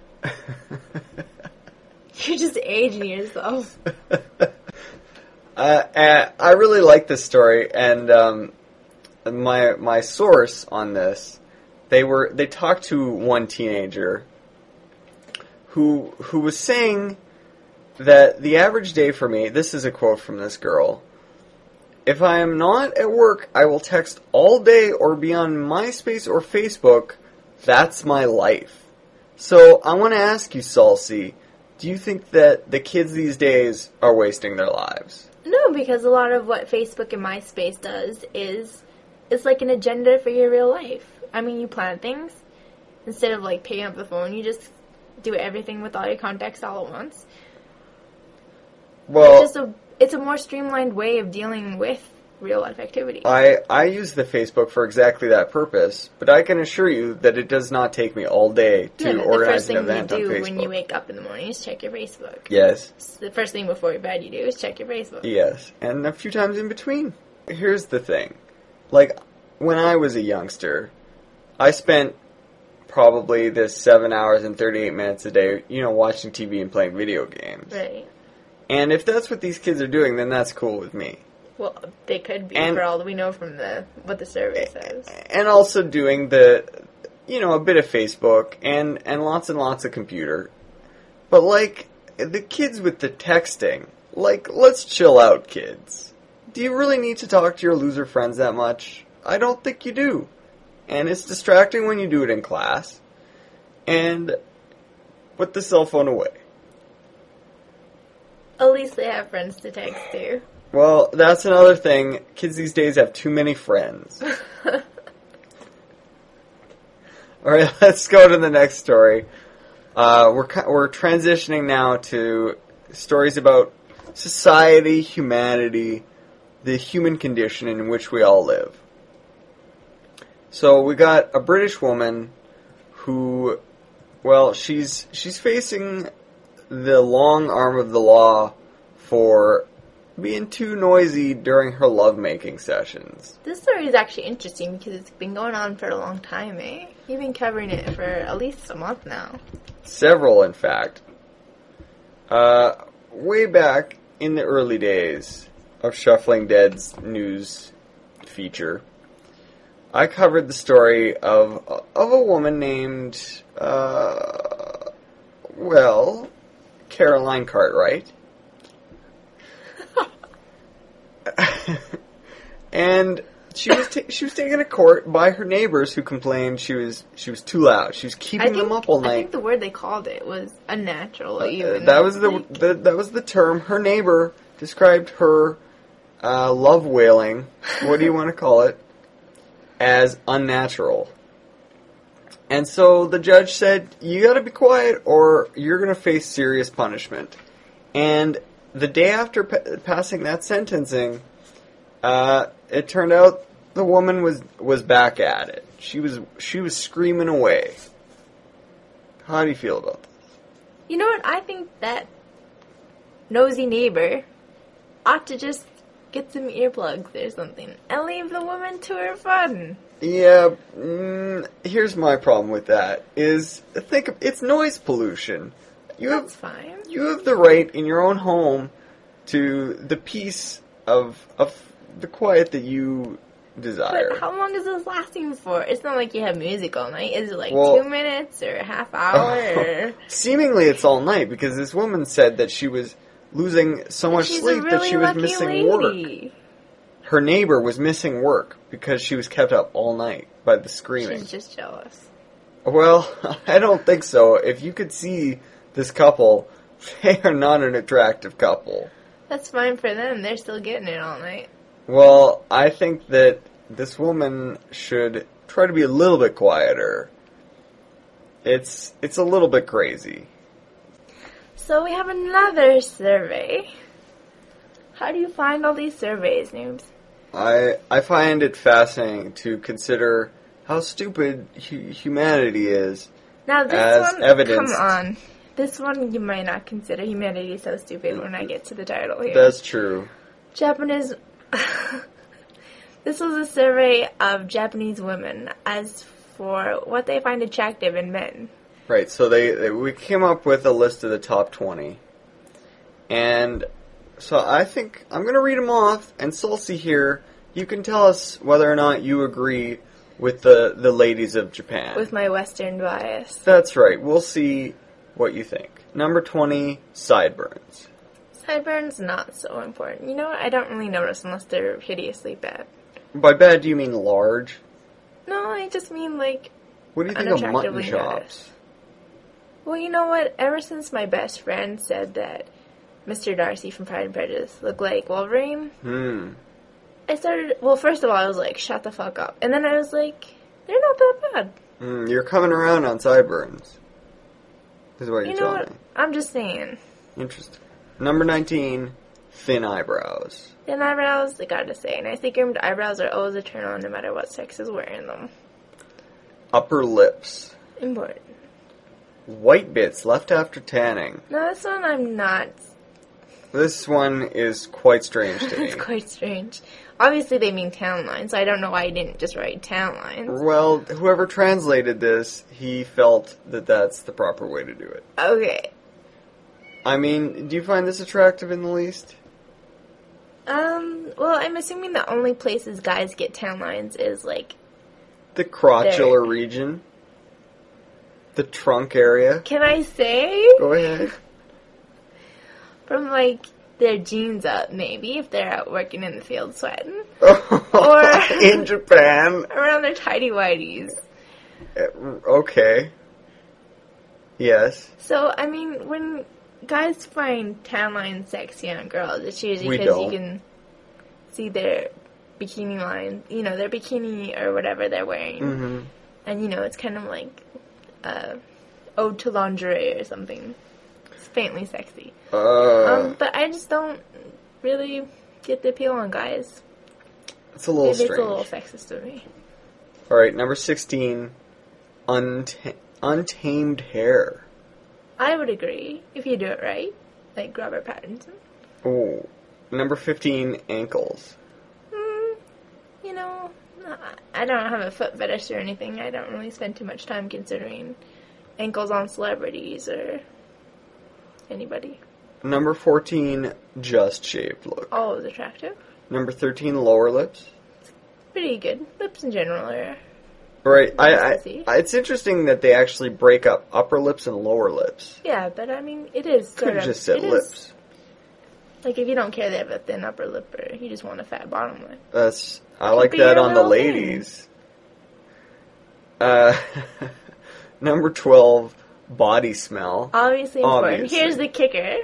[SPEAKER 2] You're just aging yourself.
[SPEAKER 1] uh, and I really like this story, and um, my my source on this, they were they talked to one teenager who who was saying that the average day for me. This is a quote from this girl. If I am not at work, I will text all day or be on MySpace or Facebook. That's my life. So I want to ask you, Salsi, do you think that the kids these days are wasting their lives?
[SPEAKER 2] No, because a lot of what Facebook and MySpace does is it's like an agenda for your real life. I mean, you plan things. Instead of like picking up the phone, you just do everything with all your contacts all at once.
[SPEAKER 1] Well,
[SPEAKER 2] It's just a it's a more streamlined way of dealing with real life activities.
[SPEAKER 1] I, I use the Facebook for exactly that purpose, but I can assure you that it does not take me all day to
[SPEAKER 2] Yeah, the
[SPEAKER 1] organize
[SPEAKER 2] first
[SPEAKER 1] an
[SPEAKER 2] thing you
[SPEAKER 1] event on
[SPEAKER 2] do
[SPEAKER 1] Facebook.
[SPEAKER 2] when you wake up in the morning is check your Facebook.
[SPEAKER 1] Yes.
[SPEAKER 2] The first thing before your bed you do is check your Facebook.
[SPEAKER 1] Yes, and a few times in between. Here's the thing. Like, when I was a youngster, I spent probably this seven hours and thirty-eight minutes a day, you know, watching T V and playing video games.
[SPEAKER 2] Right.
[SPEAKER 1] And if that's what these kids are doing, then that's cool with me.
[SPEAKER 2] Well, they could be
[SPEAKER 1] And-
[SPEAKER 2] for all that we know from the what the survey says.
[SPEAKER 1] And also doing the, you know, a bit of Facebook and, and lots and lots of computer. But, like, the kids with the texting, like, let's chill out, kids. Do you really need to talk to your loser friends that much? I don't think you do. And it's distracting when you do it in class. And put the cell phone away.
[SPEAKER 2] At least they have friends to text to.
[SPEAKER 1] Well, that's another thing. Kids these days have too many friends. Alright, let's go to the next story. Uh, we're ki- we're transitioning now to stories about society, humanity, the human condition in which we all live. So we got a British woman who, well, she's she's facing the long arm of the law for being too noisy during her lovemaking sessions.
[SPEAKER 2] This story is actually interesting because it's been going on for a long time, eh? You've been covering it for at least a month now.
[SPEAKER 1] Several, in fact. Uh, way back in the early days of Shuffling Dead's news feature, I covered the story of of a woman named, uh, well, Caroline Cartwright. And she was ta- she was taken to court by her neighbors who complained she was she was too loud. She was keeping
[SPEAKER 2] I think,
[SPEAKER 1] them up all
[SPEAKER 2] I
[SPEAKER 1] night.
[SPEAKER 2] think the word they called it was unnatural.
[SPEAKER 1] Uh,
[SPEAKER 2] even.
[SPEAKER 1] that was the,
[SPEAKER 2] Like,
[SPEAKER 1] the that was the term. Her neighbor described her uh, love wailing. What do you want to call it? As unnatural. And so the judge said, "You got to be quiet, or you're going to face serious punishment." And the day after pa- passing that sentencing, uh, it turned out the woman was was back at it. She was she was screaming away. How do you feel about that?
[SPEAKER 2] You know what? I think that nosy neighbor ought to just get some earplugs or something and leave the woman to her fun.
[SPEAKER 1] Yeah, mm, here's my problem with that. Is think of, it's noise pollution. You
[SPEAKER 2] That's
[SPEAKER 1] have
[SPEAKER 2] fine.
[SPEAKER 1] you have the right in your own home to the peace of of the quiet that you desire.
[SPEAKER 2] But how long is this lasting for? It's not like you have music all night. Is it like
[SPEAKER 1] Well-
[SPEAKER 2] two minutes or a half hour? Or...
[SPEAKER 1] Seemingly, it's all night because this woman said that she was losing so much
[SPEAKER 2] She's
[SPEAKER 1] sleep
[SPEAKER 2] a really
[SPEAKER 1] that she was
[SPEAKER 2] lucky
[SPEAKER 1] missing
[SPEAKER 2] lady.
[SPEAKER 1] work. Her neighbor was missing work because she was kept up all night by the screaming.
[SPEAKER 2] She's just jealous.
[SPEAKER 1] Well, I don't think so. If you could see this couple, they are not an attractive couple.
[SPEAKER 2] That's fine for them. They're still getting it all night.
[SPEAKER 1] Well, I think that this woman should try to be a little bit quieter. It's it's a little bit crazy.
[SPEAKER 2] So we have another survey. How do you find all these surveys, noobs?
[SPEAKER 1] I I find it fascinating to consider how stupid hu- humanity is.
[SPEAKER 2] Now this
[SPEAKER 1] as
[SPEAKER 2] one,
[SPEAKER 1] evidenced.
[SPEAKER 2] come on. This one you might not consider humanity so stupid when I get to the title here.
[SPEAKER 1] That's true.
[SPEAKER 2] Japanese... This was a survey of Japanese women as for what they find attractive in men.
[SPEAKER 1] Right, so they, they we came up with a list of the top twenty. And so I think I'm going to read them off, and Sulci here, you can tell us whether or not you agree with the, the ladies of Japan.
[SPEAKER 2] With my Western bias.
[SPEAKER 1] That's right. We'll see what you think. Number twenty, sideburns.
[SPEAKER 2] Sideburns, not so important. You know what? I don't really notice unless they're hideously bad.
[SPEAKER 1] By bad, do you mean large?
[SPEAKER 2] No, I just mean, like,
[SPEAKER 1] What do you think of mutton
[SPEAKER 2] unattractively
[SPEAKER 1] chops?
[SPEAKER 2] noticed. Well, you know what? Ever since my best friend said that Mister Darcy from Pride and Prejudice looked like Wolverine,
[SPEAKER 1] Hmm.
[SPEAKER 2] I started... Well, first of all, I was like, shut the fuck up. And then I was like, they're not that bad.
[SPEAKER 1] Mm, you're coming around on sideburns. Is what
[SPEAKER 2] You
[SPEAKER 1] you're
[SPEAKER 2] know
[SPEAKER 1] telling
[SPEAKER 2] what?
[SPEAKER 1] me.
[SPEAKER 2] I'm just saying.
[SPEAKER 1] Interesting. Number nineteen, thin eyebrows.
[SPEAKER 2] Thin eyebrows, I gotta say. Nicely groomed eyebrows are always a turn on no matter what sex is wearing them.
[SPEAKER 1] Upper lips.
[SPEAKER 2] Important.
[SPEAKER 1] White bits left after tanning.
[SPEAKER 2] No, this one I'm not.
[SPEAKER 1] This one is quite strange to me.
[SPEAKER 2] It's quite strange. Obviously they mean tan lines, so I don't know why I didn't just write tan lines.
[SPEAKER 1] Well, whoever translated this, he felt that that's the proper way to do it.
[SPEAKER 2] Okay.
[SPEAKER 1] I mean, do you find this attractive in the least?
[SPEAKER 2] Um, well, I'm assuming the only places guys get tan lines is, like...
[SPEAKER 1] The crotchular
[SPEAKER 2] There.
[SPEAKER 1] region? The trunk area?
[SPEAKER 2] Can I say?
[SPEAKER 1] Go ahead.
[SPEAKER 2] From, like, their jeans up, maybe, if they're out working in the field sweating.
[SPEAKER 1] Or in Japan.
[SPEAKER 2] Around their tighty-whities.
[SPEAKER 1] Okay. Yes.
[SPEAKER 2] So, I mean, when guys find tan lines sexy on girls, it's usually
[SPEAKER 1] We
[SPEAKER 2] because
[SPEAKER 1] don't.
[SPEAKER 2] you can see their bikini line, you know, their bikini or whatever they're wearing.
[SPEAKER 1] Mm-hmm.
[SPEAKER 2] And, you know, it's kind of like uh, ode to lingerie or something. It's faintly sexy.
[SPEAKER 1] Uh,
[SPEAKER 2] Um, but I just don't really get the appeal on guys.
[SPEAKER 1] it's a little
[SPEAKER 2] Maybe
[SPEAKER 1] strange.
[SPEAKER 2] it's a little sexist to me.
[SPEAKER 1] Alright, number sixteen. Unta- untamed hair.
[SPEAKER 2] I would agree, if you do it right. Like Robert Pattinson.
[SPEAKER 1] Oh. Number fifteen. Ankles.
[SPEAKER 2] Hmm, you know, I don't have a foot fetish or anything. I don't really spend too much time considering ankles on celebrities or anybody.
[SPEAKER 1] Number fourteen. Just shaved look.
[SPEAKER 2] Always attractive.
[SPEAKER 1] Number thirteen. Lower lips.
[SPEAKER 2] Pretty good. Lips in general are...
[SPEAKER 1] Right. I,
[SPEAKER 2] Nice
[SPEAKER 1] I,
[SPEAKER 2] to see.
[SPEAKER 1] I. It's interesting that they actually break up upper lips and lower lips.
[SPEAKER 2] Yeah, but I mean, it is
[SPEAKER 1] Could
[SPEAKER 2] sort
[SPEAKER 1] have
[SPEAKER 2] of...
[SPEAKER 1] just said
[SPEAKER 2] it is-
[SPEAKER 1] lips.
[SPEAKER 2] Like, if you don't care they have a thin upper lip or you just want a fat bottom lip.
[SPEAKER 1] That's. I
[SPEAKER 2] Could
[SPEAKER 1] like
[SPEAKER 2] be
[SPEAKER 1] that
[SPEAKER 2] your
[SPEAKER 1] on the
[SPEAKER 2] little thing.
[SPEAKER 1] ladies. Uh, number twelve. Body smell.
[SPEAKER 2] Obviously important.
[SPEAKER 1] Obviously.
[SPEAKER 2] Here's the kicker.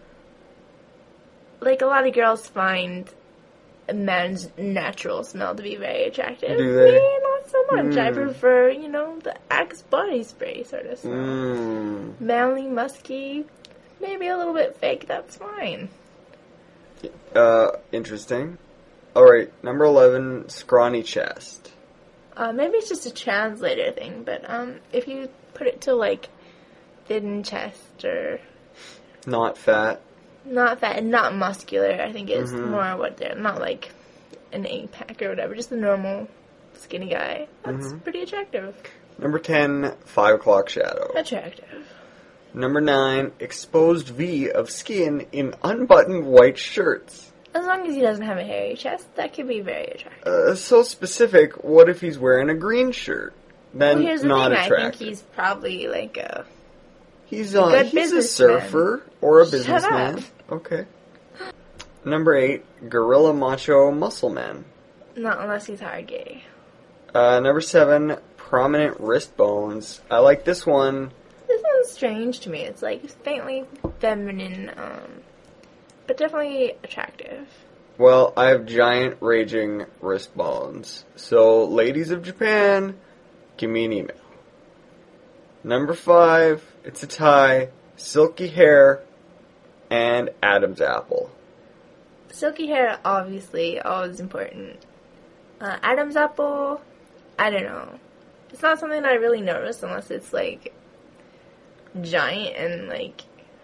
[SPEAKER 2] Like, a lot of girls find a man's natural smell to be very attractive.
[SPEAKER 1] Do they?
[SPEAKER 2] Me, not so much. I
[SPEAKER 1] Mm.
[SPEAKER 2] prefer, you know, the Axe body spray sort of smell.
[SPEAKER 1] Mmm.
[SPEAKER 2] Manly, musky, maybe a little bit fake, that's fine.
[SPEAKER 1] Uh, interesting. Alright, number eleven, scrawny chest.
[SPEAKER 2] Uh, maybe it's just a translator thing, but um, if you put it to, like, thin chest or
[SPEAKER 1] Not fat.
[SPEAKER 2] not fat and not muscular, I think is
[SPEAKER 1] Mhm.
[SPEAKER 2] more what they're, not like an eight pack or whatever, just a normal skinny guy. That's
[SPEAKER 1] Mhm.
[SPEAKER 2] pretty attractive.
[SPEAKER 1] Number ten, five o'clock shadow.
[SPEAKER 2] Attractive.
[SPEAKER 1] Number nine, exposed V of skin in unbuttoned white shirts.
[SPEAKER 2] As long as he doesn't have a hairy chest, that could be very attractive.
[SPEAKER 1] Uh, so specific, what if he's wearing a green shirt? Then
[SPEAKER 2] Well, here's the
[SPEAKER 1] not
[SPEAKER 2] thing,
[SPEAKER 1] attractive.
[SPEAKER 2] I think he's probably like a...
[SPEAKER 1] He's uh,
[SPEAKER 2] good
[SPEAKER 1] he's a
[SPEAKER 2] businessman.
[SPEAKER 1] surfer or a
[SPEAKER 2] Shut
[SPEAKER 1] businessman.
[SPEAKER 2] up.
[SPEAKER 1] Okay. Number eight, gorilla macho muscle man.
[SPEAKER 2] Not unless he's hard gay.
[SPEAKER 1] Uh, number seven, prominent wrist bones. I like this one.
[SPEAKER 2] This one's strange to me. It's like faintly feminine, um, but definitely attractive.
[SPEAKER 1] Well, I have giant raging wrist bones. So, ladies of Japan, give me an email. Number five, it's a tie, silky hair, and Adam's apple.
[SPEAKER 2] Silky hair, obviously, always important. Uh, Adam's apple, I don't know. It's not something that I really notice unless it's, like, giant and, like...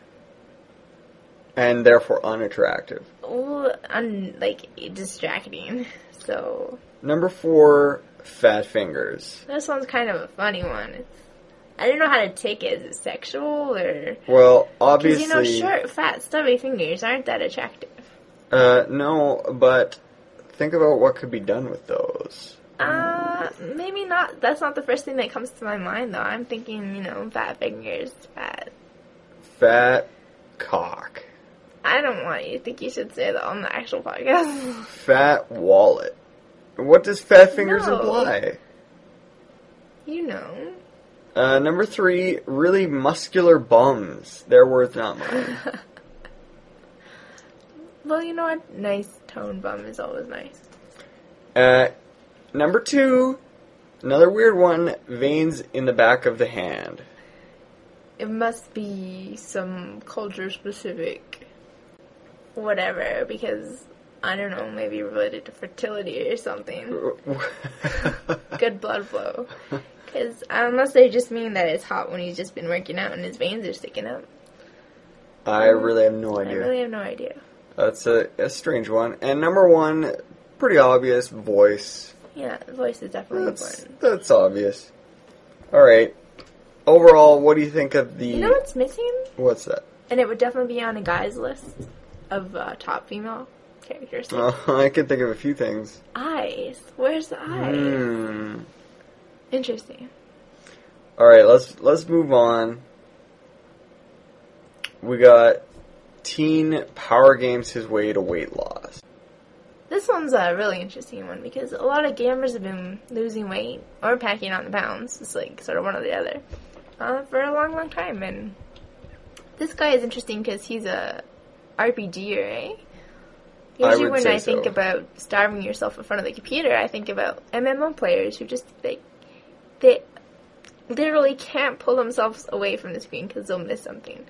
[SPEAKER 1] And therefore unattractive.
[SPEAKER 2] Ooh, un- like, distracting. So...
[SPEAKER 1] Number four, fat fingers.
[SPEAKER 2] This one's kind of a funny one. It's, I don't know how to take it. Is it sexual, or...
[SPEAKER 1] Well, obviously...
[SPEAKER 2] Because, you know, short, fat, stubby fingers aren't that attractive.
[SPEAKER 1] Uh, no, but think about what could be done with those.
[SPEAKER 2] Uh, maybe not. That's not the first thing that comes to my mind, though. I'm thinking, you know, fat fingers, fat...
[SPEAKER 1] Fat cock.
[SPEAKER 2] I don't want you to think you should say that on the actual podcast.
[SPEAKER 1] Fat wallet. What does fat fingers
[SPEAKER 2] No.
[SPEAKER 1] imply?
[SPEAKER 2] You know.
[SPEAKER 1] Uh, number three, really muscular bums. Their words, not mine.
[SPEAKER 2] Well, you know what? Nice tone bum is always nice.
[SPEAKER 1] Uh, number two, another weird one, veins in the back of the hand.
[SPEAKER 2] It must be some culture-specific whatever, because, I don't know, maybe related to fertility or something. Good blood flow. Because unless they just mean that it's hot when he's just been working out and his veins are sticking out.
[SPEAKER 1] I really have no
[SPEAKER 2] I
[SPEAKER 1] idea.
[SPEAKER 2] really have no idea.
[SPEAKER 1] That's a, a strange one. And number one, pretty obvious, voice.
[SPEAKER 2] Yeah, the voice is definitely
[SPEAKER 1] That's,
[SPEAKER 2] important.
[SPEAKER 1] that's obvious. Alright. Overall, what do you think of the...
[SPEAKER 2] You know what's missing?
[SPEAKER 1] What's that?
[SPEAKER 2] And it would definitely be on a guy's list of uh, top female characters.
[SPEAKER 1] Uh, I can think of a few things.
[SPEAKER 2] Eyes. Where's the eyes?
[SPEAKER 1] Hmm.
[SPEAKER 2] Interesting.
[SPEAKER 1] Alright, let's let's move on. We got teen power games his way to weight loss.
[SPEAKER 2] This one's a really interesting one because a lot of gamers have been losing weight or packing on the pounds. It's like sort of one or the other uh, for a long, long time. And this guy is interesting because he's a RPGer, eh? Usually
[SPEAKER 1] would
[SPEAKER 2] when
[SPEAKER 1] say
[SPEAKER 2] I think
[SPEAKER 1] so.
[SPEAKER 2] about starving yourself in front of the computer, I think about M M O players who just like they literally can't pull themselves away from the screen because they'll miss something.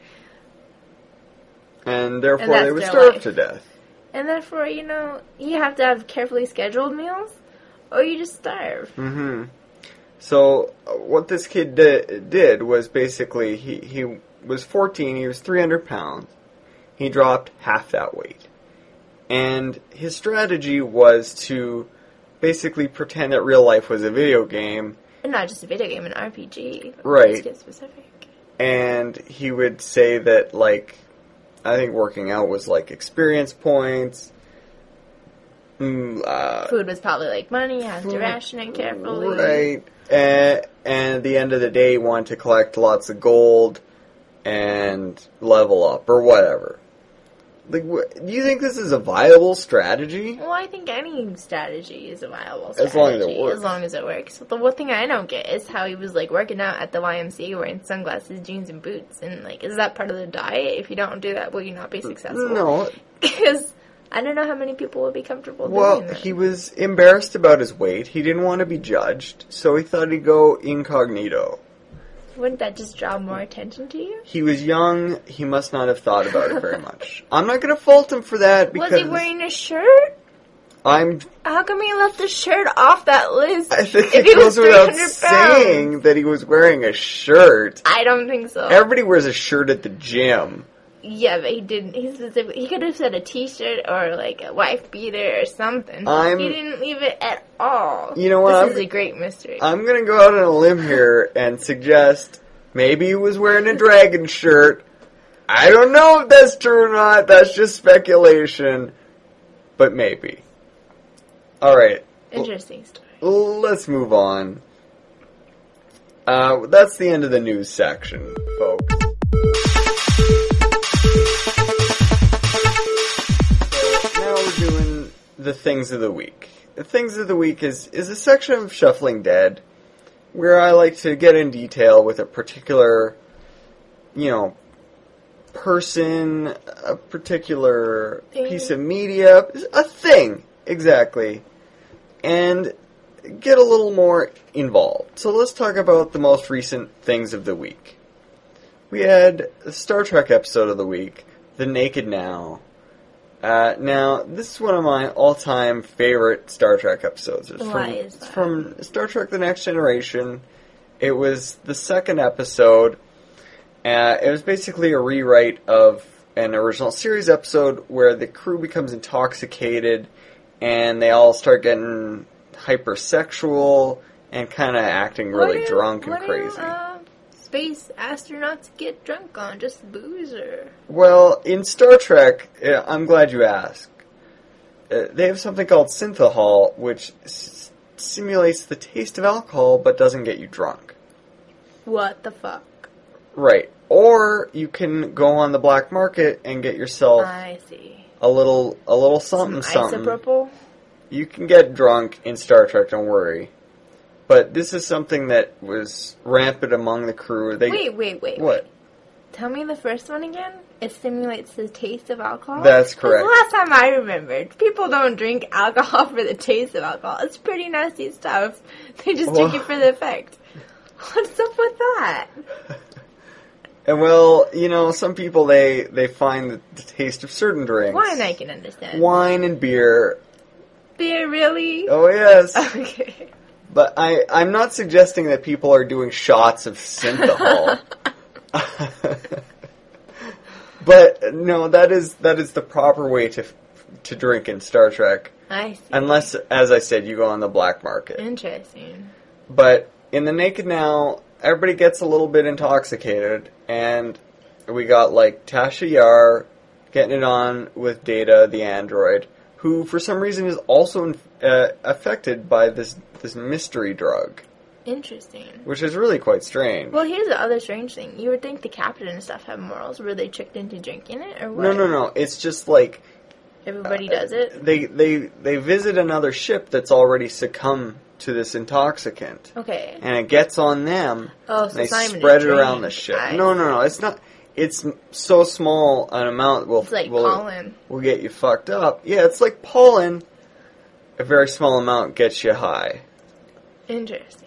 [SPEAKER 1] And therefore
[SPEAKER 2] And that's
[SPEAKER 1] they would
[SPEAKER 2] their
[SPEAKER 1] starve
[SPEAKER 2] life.
[SPEAKER 1] to death.
[SPEAKER 2] And therefore, you know, you have to have carefully scheduled meals or you just starve.
[SPEAKER 1] Mm-hmm. So uh, what this kid di- did was basically he, he was fourteen, he was three hundred pounds. He dropped half that weight. And his strategy was to basically pretend that real life was a video game.
[SPEAKER 2] And not just a video game, an R P G.
[SPEAKER 1] Right.
[SPEAKER 2] Let's get specific.
[SPEAKER 1] And he would say that, like, I think working out was like experience points. Mm, uh,
[SPEAKER 2] Food was probably like money, you have to
[SPEAKER 1] food-
[SPEAKER 2] ration it carefully.
[SPEAKER 1] Right. And, and at the end of the day, he wanted to collect lots of gold and level up or whatever. Like, wh- do you think this is a viable strategy?
[SPEAKER 2] Well, I think any strategy is a viable strategy.
[SPEAKER 1] As long as it works.
[SPEAKER 2] As long as it works. But the one thing I don't get is how he was, like, working out at the Y M C A wearing sunglasses, jeans, and boots. And, like, is that part of the diet? If you don't do that, will you not be successful?
[SPEAKER 1] No.
[SPEAKER 2] Because I don't know how many people would be comfortable
[SPEAKER 1] Well,
[SPEAKER 2] doing that.
[SPEAKER 1] he was embarrassed about his weight. He didn't want to be judged, so he thought he'd go incognito.
[SPEAKER 2] Wouldn't that just draw more attention to you?
[SPEAKER 1] He was young. He must not have thought about it very much. I'm not going to fault him for that because
[SPEAKER 2] Was he wearing a shirt?
[SPEAKER 1] I'm.
[SPEAKER 2] How come he left the shirt off that list?
[SPEAKER 1] I think
[SPEAKER 2] if
[SPEAKER 1] it
[SPEAKER 2] he
[SPEAKER 1] goes
[SPEAKER 2] was
[SPEAKER 1] without
[SPEAKER 2] three hundred pounds?
[SPEAKER 1] saying that he was wearing a shirt.
[SPEAKER 2] I don't think so.
[SPEAKER 1] Everybody wears a shirt at the gym.
[SPEAKER 2] Yeah, but he didn't. He specifically, he could have said a T-shirt or like a wife beater or something.
[SPEAKER 1] I'm-
[SPEAKER 2] He didn't leave it at all.
[SPEAKER 1] You know what,
[SPEAKER 2] This
[SPEAKER 1] I'm-
[SPEAKER 2] is a great mystery.
[SPEAKER 1] I'm going to go out on a limb here and suggest maybe he was wearing a dragon shirt. I don't know if that's true or not. That's just speculation. But maybe. Alright.
[SPEAKER 2] Interesting story.
[SPEAKER 1] Let's move on. Uh, that's the end of the news section, folks. So now we're doing the things of the week. The things of the week is, is a section of Shuffling Dead where I like to get in detail with a particular, you know, person, a particular
[SPEAKER 2] Thing.
[SPEAKER 1] piece of media, a thing, exactly, and get a little more involved. So let's talk about the most recent things of the week. We had a Star Trek episode of the week, The Naked Now. Uh, now, this is one of my all-time favorite Star Trek episodes. It's
[SPEAKER 2] Why
[SPEAKER 1] from,
[SPEAKER 2] is
[SPEAKER 1] it's
[SPEAKER 2] that?
[SPEAKER 1] from Star Trek The Next Generation. It was the second episode. Uh, it was basically a rewrite of an original series episode where the crew becomes intoxicated and they all start getting hypersexual and kind of acting really
[SPEAKER 2] What do-
[SPEAKER 1] drunk and
[SPEAKER 2] what do,
[SPEAKER 1] crazy.
[SPEAKER 2] uh, space astronauts get drunk on? Just booze or...
[SPEAKER 1] Well, in Star Trek, uh, I'm glad you asked. Uh, they have something called synthahol, which s- simulates the taste of alcohol but doesn't get you drunk.
[SPEAKER 2] What the fuck?
[SPEAKER 1] Right. Or you can go on the black market and get yourself
[SPEAKER 2] I see.
[SPEAKER 1] a little a little something
[SPEAKER 2] Some
[SPEAKER 1] something.
[SPEAKER 2] isopropyl?
[SPEAKER 1] You can get drunk in Star Trek, don't worry. But this is something that was rampant among the crew. They,
[SPEAKER 2] Wait, wait, wait.
[SPEAKER 1] What?
[SPEAKER 2] Wait. Tell me the first one again. It simulates the taste of alcohol?
[SPEAKER 1] That's
[SPEAKER 2] 'Cause
[SPEAKER 1] correct.
[SPEAKER 2] the last time I remembered, people don't drink alcohol for the taste of alcohol. It's pretty nasty stuff. They just drink
[SPEAKER 1] Well-
[SPEAKER 2] it for the effect. What's up with that?
[SPEAKER 1] And well, you know, some people they they find the, the taste of certain drinks.
[SPEAKER 2] Wine I can understand.
[SPEAKER 1] Wine and beer.
[SPEAKER 2] Beer, really?
[SPEAKER 1] Oh yes.
[SPEAKER 2] Okay.
[SPEAKER 1] But I I'm not suggesting that people are doing shots of synthahol. But no, that is that is the proper way to to drink in Star Trek.
[SPEAKER 2] I see.
[SPEAKER 1] Unless, as I said, you go on the black market.
[SPEAKER 2] Interesting.
[SPEAKER 1] But in the Naked Now, everybody gets a little bit intoxicated, and we got like Tasha Yar getting it on with Data, the android, who for some reason is also uh, affected by this this mystery drug,
[SPEAKER 2] Interesting.
[SPEAKER 1] which is really quite strange.
[SPEAKER 2] Well, here's the other strange thing. You would think the captain and stuff have morals. Were they tricked into drinking it, or what?
[SPEAKER 1] No, no, no. It's just like
[SPEAKER 2] Everybody does it?
[SPEAKER 1] they they they visit another ship that's already succumbed to this intoxicant.
[SPEAKER 2] Okay.
[SPEAKER 1] And it gets on them,
[SPEAKER 2] Oh,
[SPEAKER 1] and
[SPEAKER 2] so
[SPEAKER 1] they
[SPEAKER 2] Simon
[SPEAKER 1] spread
[SPEAKER 2] is
[SPEAKER 1] it around
[SPEAKER 2] trained.
[SPEAKER 1] the ship.
[SPEAKER 2] I-
[SPEAKER 1] No, no, no, it's not. It's so small an amount will
[SPEAKER 2] It's like
[SPEAKER 1] will,
[SPEAKER 2] pollen.
[SPEAKER 1] will get you fucked up. Yeah, it's like pollen. A very small amount gets you high.
[SPEAKER 2] Interesting.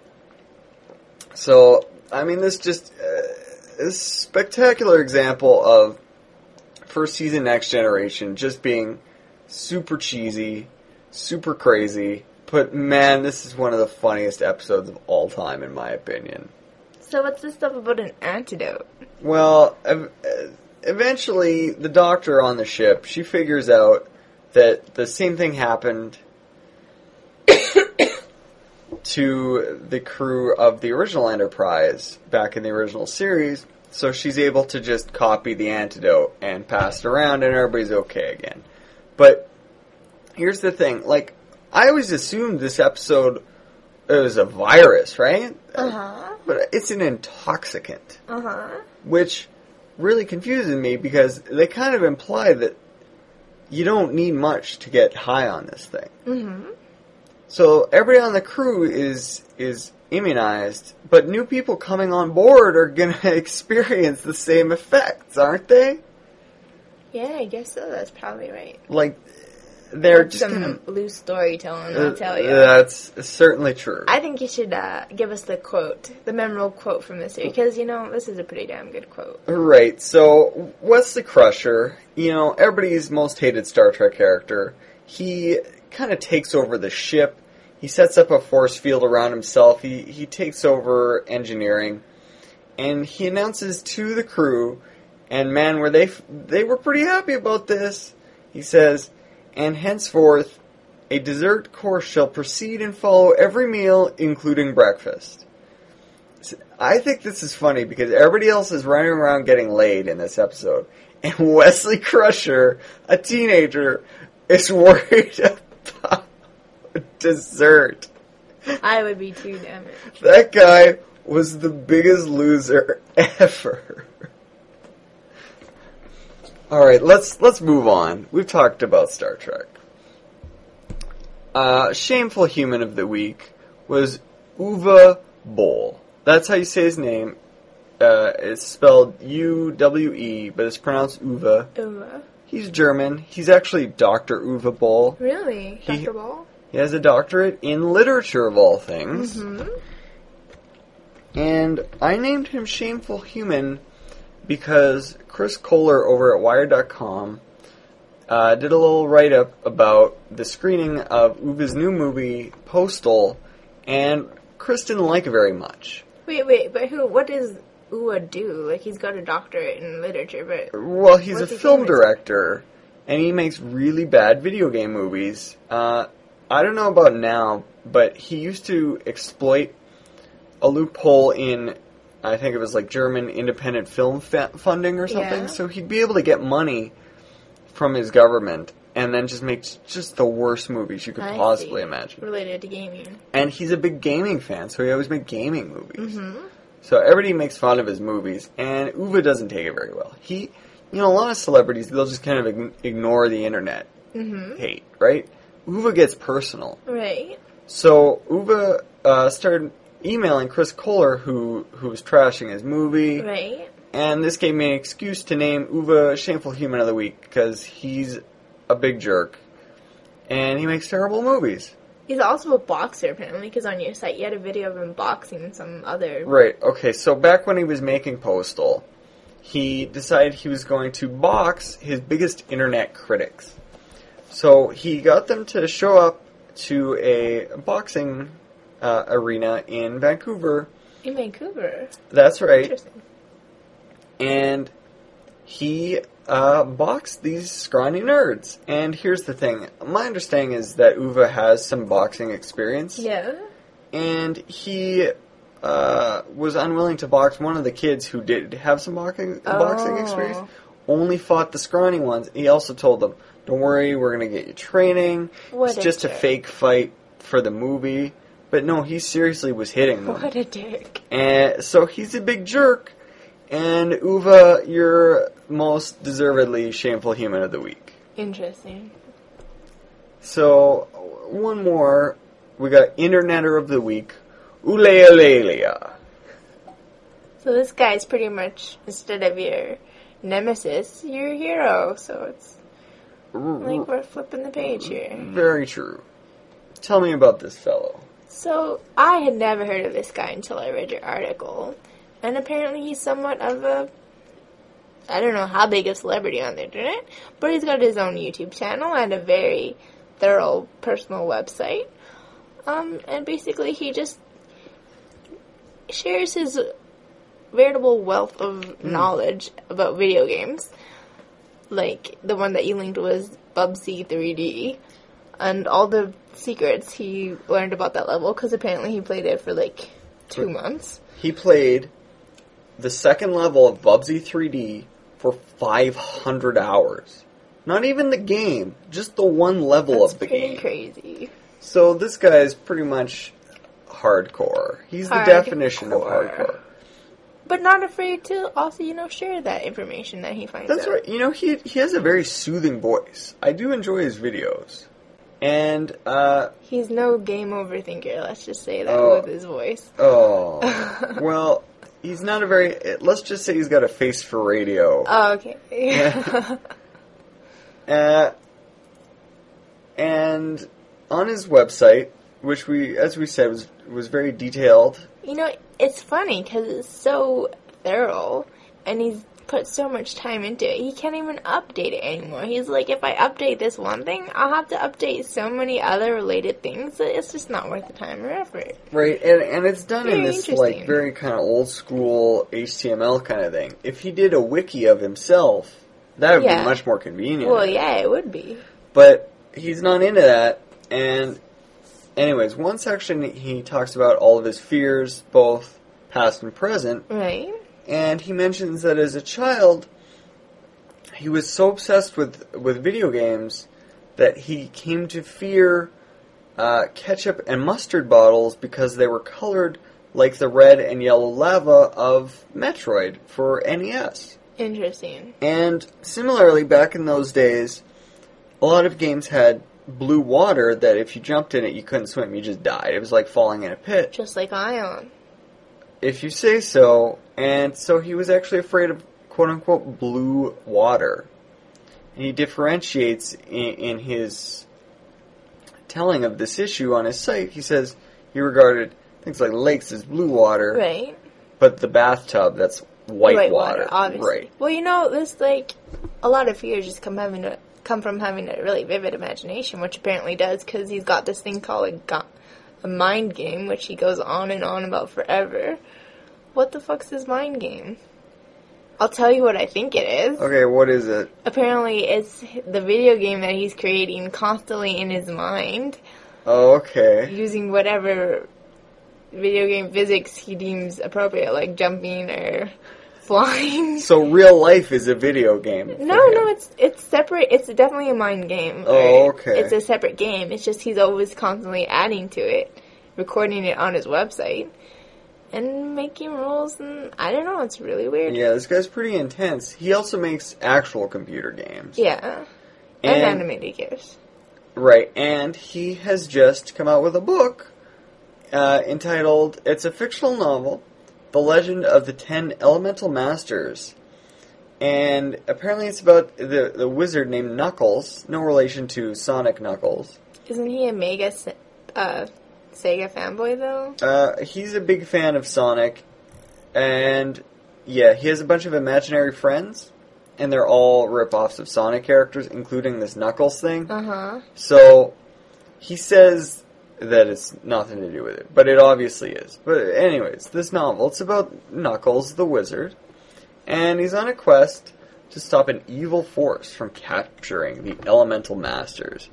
[SPEAKER 1] So, I mean, this just uh, is a spectacular example of first season Next Generation just being super cheesy, super crazy. But man, this is one of the funniest episodes of all time, in my opinion.
[SPEAKER 2] So what's this stuff about an antidote?
[SPEAKER 1] Well, ev- eventually, the doctor on the ship, she figures out that the same thing happened to the crew of the original Enterprise back in the original series, so she's able to just copy the antidote and pass it around, and everybody's okay again. But here's the thing, like, I always assumed this episode it was a virus, right?
[SPEAKER 2] Uh-huh.
[SPEAKER 1] But it's an intoxicant,
[SPEAKER 2] Uh-huh.
[SPEAKER 1] which really confuses me because they kind of imply that you don't need much to get high on this thing.
[SPEAKER 2] Mm-hmm.
[SPEAKER 1] So everybody on the crew is is immunized, but new people coming on board are going to experience the same effects, aren't they?
[SPEAKER 2] Yeah, I guess so. That's probably right.
[SPEAKER 1] Like, they're
[SPEAKER 2] That's
[SPEAKER 1] just
[SPEAKER 2] some
[SPEAKER 1] going to...
[SPEAKER 2] loose storytelling, I'll tell you.
[SPEAKER 1] That's certainly true.
[SPEAKER 2] I think you should uh, give us the quote, the memorable quote from this series, because, you know, this is a pretty damn good quote.
[SPEAKER 1] Right, so Wesley Crusher, you know, everybody's most hated Star Trek character. He kind of takes over the ship. He sets up a force field around himself. He he takes over engineering, and he announces to the crew, and man, were they they were pretty happy about this. He says, "And henceforth, a dessert course shall precede and follow every meal, including breakfast." I think this is funny because everybody else is running around getting laid in this episode, and Wesley Crusher, a teenager, is worried about dessert.
[SPEAKER 2] I would be too, damn it.
[SPEAKER 1] That guy was the biggest loser ever. All right, let's let's move on. We've talked about Star Trek. Uh, shameful human of the week was Uwe Boll. That's how you say his name. Uh, it's spelled U W E, but it's pronounced Uwe.
[SPEAKER 2] Uwe.
[SPEAKER 1] He's German. He's actually Doctor Uwe Boll.
[SPEAKER 2] Really?
[SPEAKER 1] He-
[SPEAKER 2] Doctor Ball?
[SPEAKER 1] He has a doctorate in literature, of all things.
[SPEAKER 2] Mm-hmm.
[SPEAKER 1] And I named him Shameful Human because Chris Kohler over at Wired dot com uh, did a little write-up about the screening of Uwe's new movie, Postal, and Chris didn't like it very much.
[SPEAKER 2] Wait, wait, but who? What does Uwe do? Like, he's got a doctorate in literature, but...
[SPEAKER 1] Well, he's a
[SPEAKER 2] What's he
[SPEAKER 1] film
[SPEAKER 2] famous for?
[SPEAKER 1] director, and he makes really bad video game movies. Uh, I don't know about now, but he used to exploit a loophole in, I think it was like German independent film fa- funding or something.
[SPEAKER 2] Yeah.
[SPEAKER 1] So he'd be able to get money from his government and then just make just the worst movies you could
[SPEAKER 2] I
[SPEAKER 1] possibly
[SPEAKER 2] see.
[SPEAKER 1] imagine.
[SPEAKER 2] Related to gaming.
[SPEAKER 1] And he's a big gaming fan, so he always made gaming movies.
[SPEAKER 2] Mm-hmm.
[SPEAKER 1] So everybody makes fun of his movies, and Uwe doesn't take it very well. He, you know, a lot of celebrities, they'll just kind of ign- ignore the internet
[SPEAKER 2] Mm-hmm.
[SPEAKER 1] hate, right? Uwe gets personal.
[SPEAKER 2] Right.
[SPEAKER 1] So Uwe uh, started emailing Chris Kohler, who who was trashing his movie,
[SPEAKER 2] Right.
[SPEAKER 1] and this gave me an excuse to name Uwe Shameful Human of the Week, because he's a big jerk, and he makes terrible movies.
[SPEAKER 2] He's also a boxer, apparently, because on your site you had a video of him boxing some other...
[SPEAKER 1] Right, okay, so back when he was making Postal, he decided he was going to box his biggest internet critics. So he got them to show up to a boxing uh, arena in Vancouver.
[SPEAKER 2] In Vancouver.
[SPEAKER 1] That's right.
[SPEAKER 2] Interesting.
[SPEAKER 1] And he uh, boxed these scrawny nerds. And here's the thing. My understanding is that Uwe has some boxing experience.
[SPEAKER 2] Yeah.
[SPEAKER 1] And he uh, was unwilling to box one of the kids who did have some boxing, boxing
[SPEAKER 2] Oh.
[SPEAKER 1] experience. Only fought the scrawny ones. He also told them, don't worry, we're going to get you training.
[SPEAKER 2] What
[SPEAKER 1] it's
[SPEAKER 2] a
[SPEAKER 1] just a
[SPEAKER 2] jerk.
[SPEAKER 1] fake fight for the movie. But no, he seriously was hitting them.
[SPEAKER 2] What a dick.
[SPEAKER 1] And so he's a big jerk. And Uwe, you're most deservedly Shameful Human of the Week.
[SPEAKER 2] Interesting.
[SPEAKER 1] So, one more. We got Internetter of the Week, Ulealelia.
[SPEAKER 2] So this guy's pretty much, instead of your nemesis, your hero. So it's like we're flipping the page here.
[SPEAKER 1] Very true. Tell me about this fellow.
[SPEAKER 2] So I had never heard of this guy until I read your article. And apparently he's somewhat of a, I don't know how big a celebrity on the internet, but he's got his own YouTube channel and a very thorough personal website. Um, and basically he just shares his veritable wealth of knowledge about video games. Like, the one that you linked was Bubsy three D. And all the secrets he learned about that level, because apparently he played it for, like, two months.
[SPEAKER 1] He played the second level of Bubsy three D for five hundred hours. Not even the game, just the one level
[SPEAKER 2] That's
[SPEAKER 1] of the
[SPEAKER 2] pretty
[SPEAKER 1] game.
[SPEAKER 2] crazy.
[SPEAKER 1] So this guy is pretty much hardcore. He's the
[SPEAKER 2] Hardcore.
[SPEAKER 1] definition of hardcore.
[SPEAKER 2] But not afraid to also, you know, share that information that he finds
[SPEAKER 1] That's
[SPEAKER 2] out.
[SPEAKER 1] right. You know, he he has a very soothing voice. I do enjoy his videos. And, uh,
[SPEAKER 2] He's no game over thinker, let's just say that
[SPEAKER 1] Oh.
[SPEAKER 2] with his voice.
[SPEAKER 1] oh, well, he's not a very, let's just say he's got a face for radio.
[SPEAKER 2] Oh, okay.
[SPEAKER 1] Uh, and on his website, which we, as we said, was was very detailed.
[SPEAKER 2] You know, it's funny because it's so thorough, and he's put so much time into it. He can't even update it anymore. He's like, if I update this one thing, I'll have to update so many other related things that it's just not worth the time or effort.
[SPEAKER 1] Right, and and it's done in
[SPEAKER 2] Very
[SPEAKER 1] this like
[SPEAKER 2] interesting.
[SPEAKER 1] very kind of old school H T M L kind of thing. If he did a wiki of himself, that would
[SPEAKER 2] Yeah.
[SPEAKER 1] be much more convenient.
[SPEAKER 2] Well, yeah, it would be.
[SPEAKER 1] But he's not into that. And anyways, one section he talks about all of his fears, both past and present.
[SPEAKER 2] Right?
[SPEAKER 1] And he mentions that as a child, he was so obsessed with, with video games that he came to fear uh, ketchup and mustard bottles because they were colored like the red and yellow lava of Metroid for N E S.
[SPEAKER 2] Interesting.
[SPEAKER 1] And similarly, back in those days, a lot of games had blue water that if you jumped in it, you couldn't swim, you just died. It was like falling in a pit.
[SPEAKER 2] Just like Ion.
[SPEAKER 1] if you say so. And so he was actually afraid of quote-unquote blue water. And he differentiates in, in his telling of this issue on his site. He says he regarded things like lakes as blue water.
[SPEAKER 2] Right.
[SPEAKER 1] But the bathtub, that's white,
[SPEAKER 2] white
[SPEAKER 1] water.
[SPEAKER 2] water. Obviously.
[SPEAKER 1] Right.
[SPEAKER 2] Well, you know, this, like, a lot of fears just come having to, come from having a really vivid imagination, which apparently does, because he's got this thing called a, go- a mind game, which he goes on and on about forever. What the fuck's his mind game? I'll tell you what I think it is.
[SPEAKER 1] Okay, what is it?
[SPEAKER 2] Apparently, it's the video game that he's creating constantly in his mind.
[SPEAKER 1] Oh, okay.
[SPEAKER 2] Using whatever video game physics he deems appropriate, like jumping or flying.
[SPEAKER 1] So real life is a video game.
[SPEAKER 2] No,
[SPEAKER 1] him.
[SPEAKER 2] no, it's it's separate. It's definitely a mind game.
[SPEAKER 1] Oh,
[SPEAKER 2] Right?
[SPEAKER 1] okay.
[SPEAKER 2] It's a separate game. It's just he's always constantly adding to it, recording it on his website, and making rules. And I don't know. It's really weird.
[SPEAKER 1] Yeah, this guy's pretty intense. He also makes actual computer games.
[SPEAKER 2] Yeah, and,
[SPEAKER 1] And-
[SPEAKER 2] animated games.
[SPEAKER 1] Right, and he has just come out with a book uh, entitled, it's a fictional novel, The Legend of the Ten Elemental Masters. And apparently it's about the, the wizard named Knuckles, no relation to Sonic Knuckles.
[SPEAKER 2] Isn't he a mega Se- uh, Sega fanboy though?
[SPEAKER 1] Uh, he's a big fan of Sonic, and yeah, he has a bunch of imaginary friends, and they're all rip-offs of Sonic characters, including this Knuckles thing.
[SPEAKER 2] Uh huh.
[SPEAKER 1] So, he says that it's nothing to do with it, but it obviously is. But anyways, this novel, it's about Knuckles, the wizard, and he's on a quest to stop an evil force from capturing the Elemental Masters.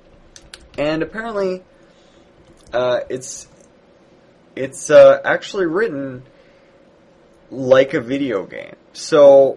[SPEAKER 1] And apparently, uh, it's it's uh, actually written like a video game. So,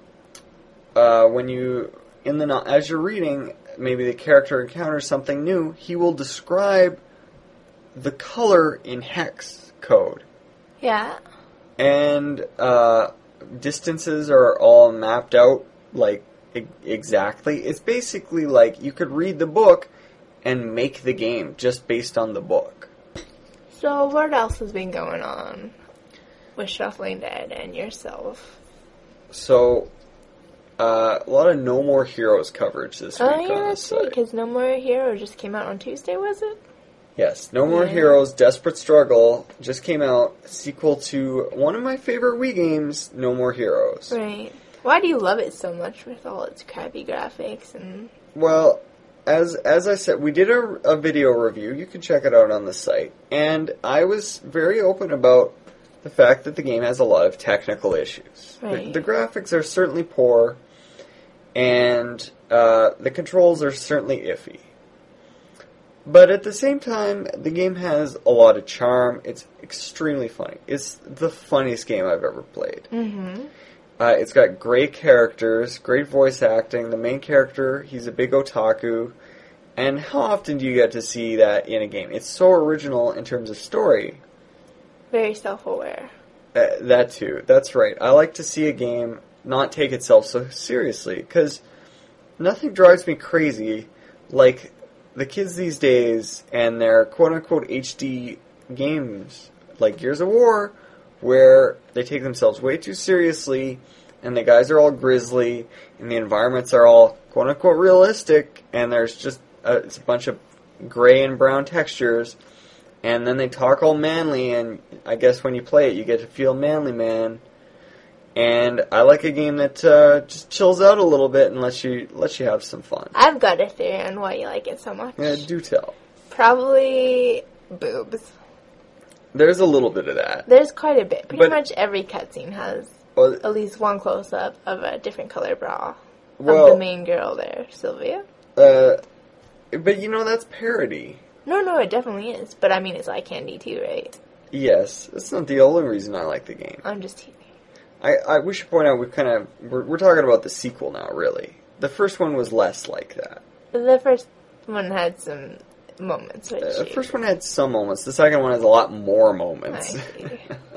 [SPEAKER 1] uh, when you in the no- as you're reading, maybe the character encounters something new, he will describe the color in hex code.
[SPEAKER 2] Yeah.
[SPEAKER 1] And uh, distances are all mapped out, like, e- exactly. It's basically like you could read the book and make the game just based on the book.
[SPEAKER 2] So what else has been going on with Shuffling Dead and yourself?
[SPEAKER 1] So, uh, a lot of No More Heroes coverage this week
[SPEAKER 2] Oh yeah,
[SPEAKER 1] on the
[SPEAKER 2] that's right,
[SPEAKER 1] site.
[SPEAKER 2] because No More Hero just came out on Tuesday, was it?
[SPEAKER 1] Yes, No More
[SPEAKER 2] Yeah.
[SPEAKER 1] Heroes, Desperate Struggle just came out, sequel to one of my favorite Wii games, No More Heroes.
[SPEAKER 2] Right. Why do you love it so much with all its crappy graphics and...
[SPEAKER 1] Well, as as I said, we did a, a video review. You can check it out on the site. And I was very open about the fact that the game has a lot of technical issues.
[SPEAKER 2] Right.
[SPEAKER 1] The, the graphics are certainly poor, and uh, the controls are certainly iffy. But at the same time, the game has a lot of charm. It's extremely funny. It's the funniest game I've ever played.
[SPEAKER 2] Mm-hmm.
[SPEAKER 1] Uh, it's got great characters, great voice acting. The main character, he's a big otaku. And how often do you get to see that in a game? It's so original in terms of story.
[SPEAKER 2] Very self-aware.
[SPEAKER 1] Uh, that too. That's right. I like to see a game not take itself so seriously, because nothing drives me crazy like the kids these days and their quote-unquote H D games, like Gears of War, where they take themselves way too seriously, and the guys are all grisly, and the environments are all quote-unquote realistic, and there's just a, it's a bunch of gray and brown textures, and then they talk all manly, and I guess when you play it, you get to feel manly man. And I like a game that uh, just chills out a little bit and lets you lets you have some fun.
[SPEAKER 2] I've got a theory on why you like it so much.
[SPEAKER 1] Yeah, do tell.
[SPEAKER 2] Probably boobs.
[SPEAKER 1] There's a little bit of that.
[SPEAKER 2] There's quite a bit. Pretty
[SPEAKER 1] But-
[SPEAKER 2] much every cutscene has
[SPEAKER 1] Well,
[SPEAKER 2] at least one close-up of a different color bra
[SPEAKER 1] well,
[SPEAKER 2] of the main girl there, Sylvia.
[SPEAKER 1] uh, but you know, that's parody.
[SPEAKER 2] No, no, it definitely is. But I mean, it's eye candy too, right?
[SPEAKER 1] Yes, that's not the only reason I like the game.
[SPEAKER 2] I'm just teasing.
[SPEAKER 1] I, I we should point out we kind of we're, we're talking about the sequel now. Really, the first one was less like that.
[SPEAKER 2] The first one had some moments. Which
[SPEAKER 1] Uh, the
[SPEAKER 2] you-
[SPEAKER 1] first one had some moments. The second one has a lot more moments.
[SPEAKER 2] I see.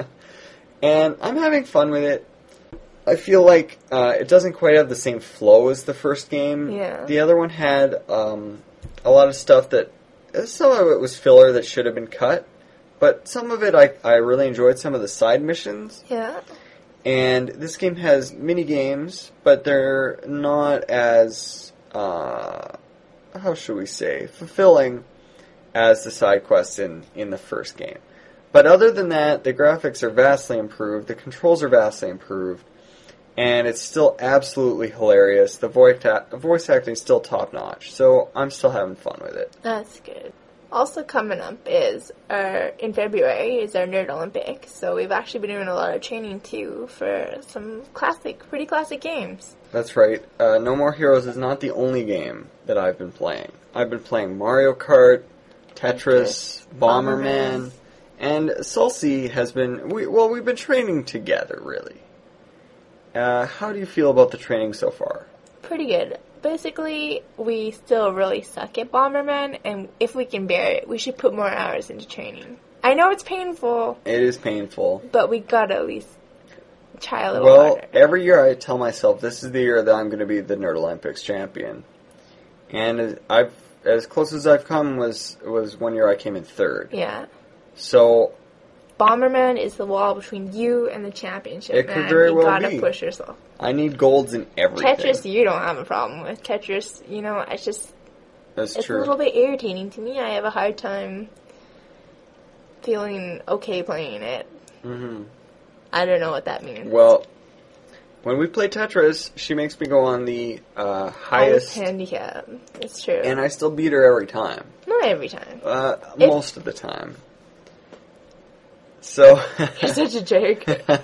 [SPEAKER 1] And I'm having fun with it. I feel like uh, it doesn't quite have the same flow as the first game.
[SPEAKER 2] Yeah.
[SPEAKER 1] The other one had um, a lot of stuff that some of it was filler that should have been cut. but some of it I, I really enjoyed, some of the side missions.
[SPEAKER 2] Yeah.
[SPEAKER 1] And this game has mini games, but they're not as, uh, how should we say, fulfilling as the side quests in, in the first game. But other than that, the graphics are vastly improved, the controls are vastly improved, and it's still absolutely hilarious. The voice, act- the voice acting is still top-notch, so I'm still having fun with it.
[SPEAKER 2] That's good. Also coming up is, our, in February, is our Nerd Olympics. So we've actually been doing a lot of training, too, for some classic, pretty classic games.
[SPEAKER 1] That's right. Uh, No More Heroes is not the only game that I've been playing. I've been playing Mario Kart, Tetris, Bomberman,
[SPEAKER 2] Bomberman.
[SPEAKER 1] and Sulci has been, we, well, we've been training together, really. Uh, how do you feel about the training so far?
[SPEAKER 2] Pretty good. Basically, we still really suck at Bomberman, and if we can bear it, we should put more hours into training. I know it's painful,
[SPEAKER 1] It is painful.
[SPEAKER 2] but we gotta at least try a little
[SPEAKER 1] Well,
[SPEAKER 2] harder.
[SPEAKER 1] every year I tell myself this is the year that I'm going to be the Nerd Olympics champion. And I've as close as I've come was was one year I came in third.
[SPEAKER 2] Yeah.
[SPEAKER 1] So
[SPEAKER 2] Bomberman is the wall between you and the championship,
[SPEAKER 1] It could
[SPEAKER 2] man.
[SPEAKER 1] very
[SPEAKER 2] you
[SPEAKER 1] well
[SPEAKER 2] gotta
[SPEAKER 1] be.
[SPEAKER 2] push yourself.
[SPEAKER 1] I need golds in everything.
[SPEAKER 2] Tetris, you don't have a problem with. Tetris, you know, it's just,
[SPEAKER 1] That's
[SPEAKER 2] it's
[SPEAKER 1] true.
[SPEAKER 2] a little bit irritating to me. I have a hard time feeling okay playing it.
[SPEAKER 1] hmm
[SPEAKER 2] I don't know what that means.
[SPEAKER 1] Well, when we play Tetris, she makes me go on the uh, highest,
[SPEAKER 2] handicap. It's true.
[SPEAKER 1] and I still beat her every time.
[SPEAKER 2] Not every time.
[SPEAKER 1] Uh,
[SPEAKER 2] It-
[SPEAKER 1] most of the time. So.
[SPEAKER 2] You're such a jerk.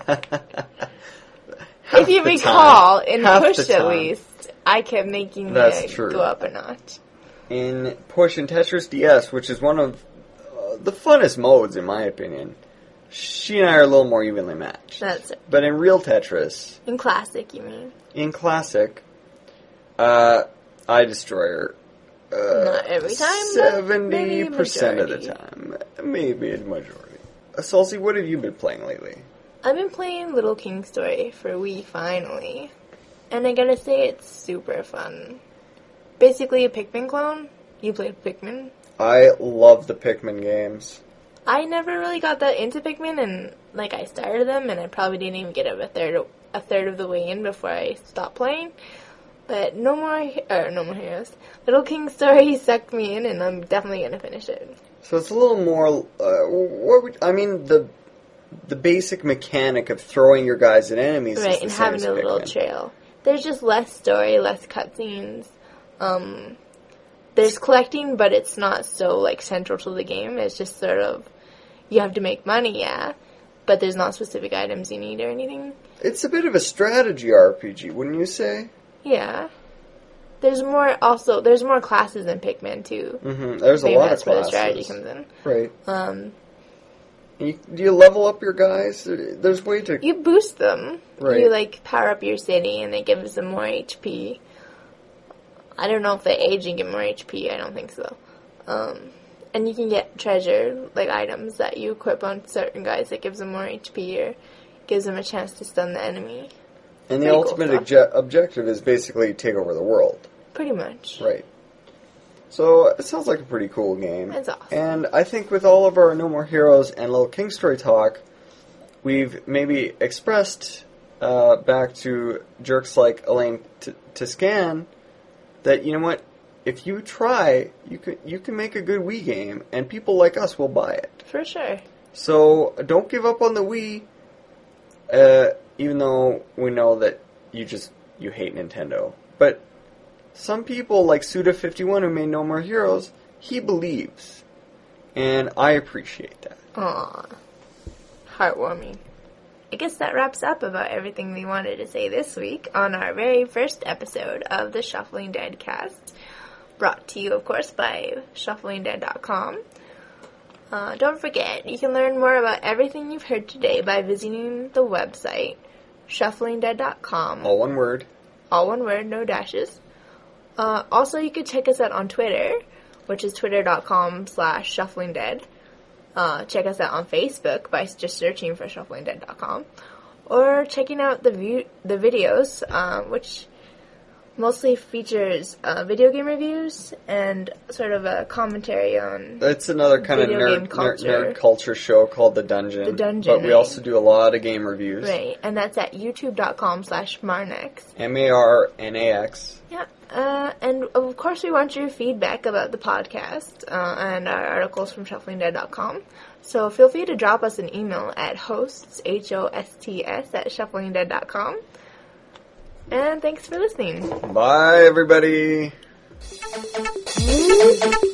[SPEAKER 1] Half
[SPEAKER 2] If you
[SPEAKER 1] the
[SPEAKER 2] recall,
[SPEAKER 1] time.
[SPEAKER 2] in
[SPEAKER 1] Half
[SPEAKER 2] Push
[SPEAKER 1] the
[SPEAKER 2] at
[SPEAKER 1] time.
[SPEAKER 2] least, I kept making
[SPEAKER 1] That's
[SPEAKER 2] it
[SPEAKER 1] true.
[SPEAKER 2] go up a notch.
[SPEAKER 1] In Push and Tetris D S, which is one of uh, the funnest modes, in my opinion, she and I are a little more evenly matched.
[SPEAKER 2] That's it.
[SPEAKER 1] But in real Tetris,
[SPEAKER 2] In Classic, you mean?
[SPEAKER 1] in Classic, uh, I destroy her. Uh,
[SPEAKER 2] Not every time, but maybe
[SPEAKER 1] seventy percent of the
[SPEAKER 2] majority.
[SPEAKER 1] time. Maybe a majority. Uh, Sulci, what have you been playing lately?
[SPEAKER 2] I've been playing Little King Story for Wii finally, and I gotta say it's super fun. Basically a Pikmin clone. You played Pikmin.
[SPEAKER 1] I love the Pikmin games.
[SPEAKER 2] I never really got that into Pikmin, and like I started them, and I probably didn't even get a third a third of the way in before I stopped playing. But no more, or no more heroes. Little King Story sucked me in, and I'm definitely gonna finish it.
[SPEAKER 1] So it's a little more. Uh, what would, I mean, the the basic mechanic of throwing your guys at enemies, is
[SPEAKER 2] Right,
[SPEAKER 1] the
[SPEAKER 2] and
[SPEAKER 1] same
[SPEAKER 2] having
[SPEAKER 1] as
[SPEAKER 2] a little
[SPEAKER 1] Pikmin.
[SPEAKER 2] trail. There's just less story, less cutscenes. Um, there's collecting, but it's not so like central to the game. It's just sort of you have to make money, yeah, but there's not specific items you need or anything.
[SPEAKER 1] It's a bit of a strategy R P G, wouldn't you say?
[SPEAKER 2] Yeah. There's more also there's more classes in Pikmin too.
[SPEAKER 1] Mm-hmm. There's a
[SPEAKER 2] Maybe
[SPEAKER 1] lot of
[SPEAKER 2] that's where the
[SPEAKER 1] classes.
[SPEAKER 2] strategy comes in.
[SPEAKER 1] Right.
[SPEAKER 2] Um,
[SPEAKER 1] You, do you level up your guys? There's way to.
[SPEAKER 2] you boost them.
[SPEAKER 1] Right.
[SPEAKER 2] You like power up your city, and it gives them more H P. I don't know if they age and get more H P. I don't think so. Um, and you can get treasure, like items that you equip on certain guys that gives them more H P or gives them a chance to stun the enemy.
[SPEAKER 1] And the
[SPEAKER 2] pretty cool
[SPEAKER 1] ultimate
[SPEAKER 2] stuff.
[SPEAKER 1] obje- objective is basically take over the world.
[SPEAKER 2] Pretty much.
[SPEAKER 1] Right. So it sounds like a pretty cool game.
[SPEAKER 2] It's awesome.
[SPEAKER 1] And I think with all of our No More Heroes and Little King Story talk, we've maybe expressed uh, back to jerks like Elaine T- Tiscan that, you know what, if you try, you can you can make a good Wii game, and people like us will buy it.
[SPEAKER 2] For sure.
[SPEAKER 1] So don't give up on the Wii, uh, even though we know that you just you hate Nintendo. But some people like Suda fifty-one who made No More Heroes, he believes, and I appreciate that.
[SPEAKER 2] Aww. Heartwarming. I guess that wraps up about everything we wanted to say this week on our very first episode of the Shuffling Dead cast. Brought to you, of course, by shuffling dead dot com. Uh, don't forget, you can learn more about everything you've heard today by visiting the website, shuffling dead dot com.
[SPEAKER 1] All one word.
[SPEAKER 2] All one word, no dashes. Uh, also, you can check us out on Twitter, which is twitter dot com slash shufflingdead. Uh, check us out on Facebook by just searching for shuffling dead dot com. Or checking out the view, the videos, um, which mostly features uh, video game reviews and sort of a commentary on.
[SPEAKER 1] It's another kind of
[SPEAKER 2] video
[SPEAKER 1] nerd,
[SPEAKER 2] game
[SPEAKER 1] nerd,
[SPEAKER 2] culture.
[SPEAKER 1] nerd culture show called The Dungeon.
[SPEAKER 2] The Dungeon,
[SPEAKER 1] But we
[SPEAKER 2] right.
[SPEAKER 1] also do a lot of game reviews.
[SPEAKER 2] Right, and that's at youtube.com slash Marnex.
[SPEAKER 1] M A R N A X.
[SPEAKER 2] Yeah, uh, and of course we want your feedback about the podcast uh, and our articles from shuffling dead dot com. So feel free to drop us an email at hosts, H O S T S, at shuffling dead dot com. And thanks for listening.
[SPEAKER 1] Bye, everybody.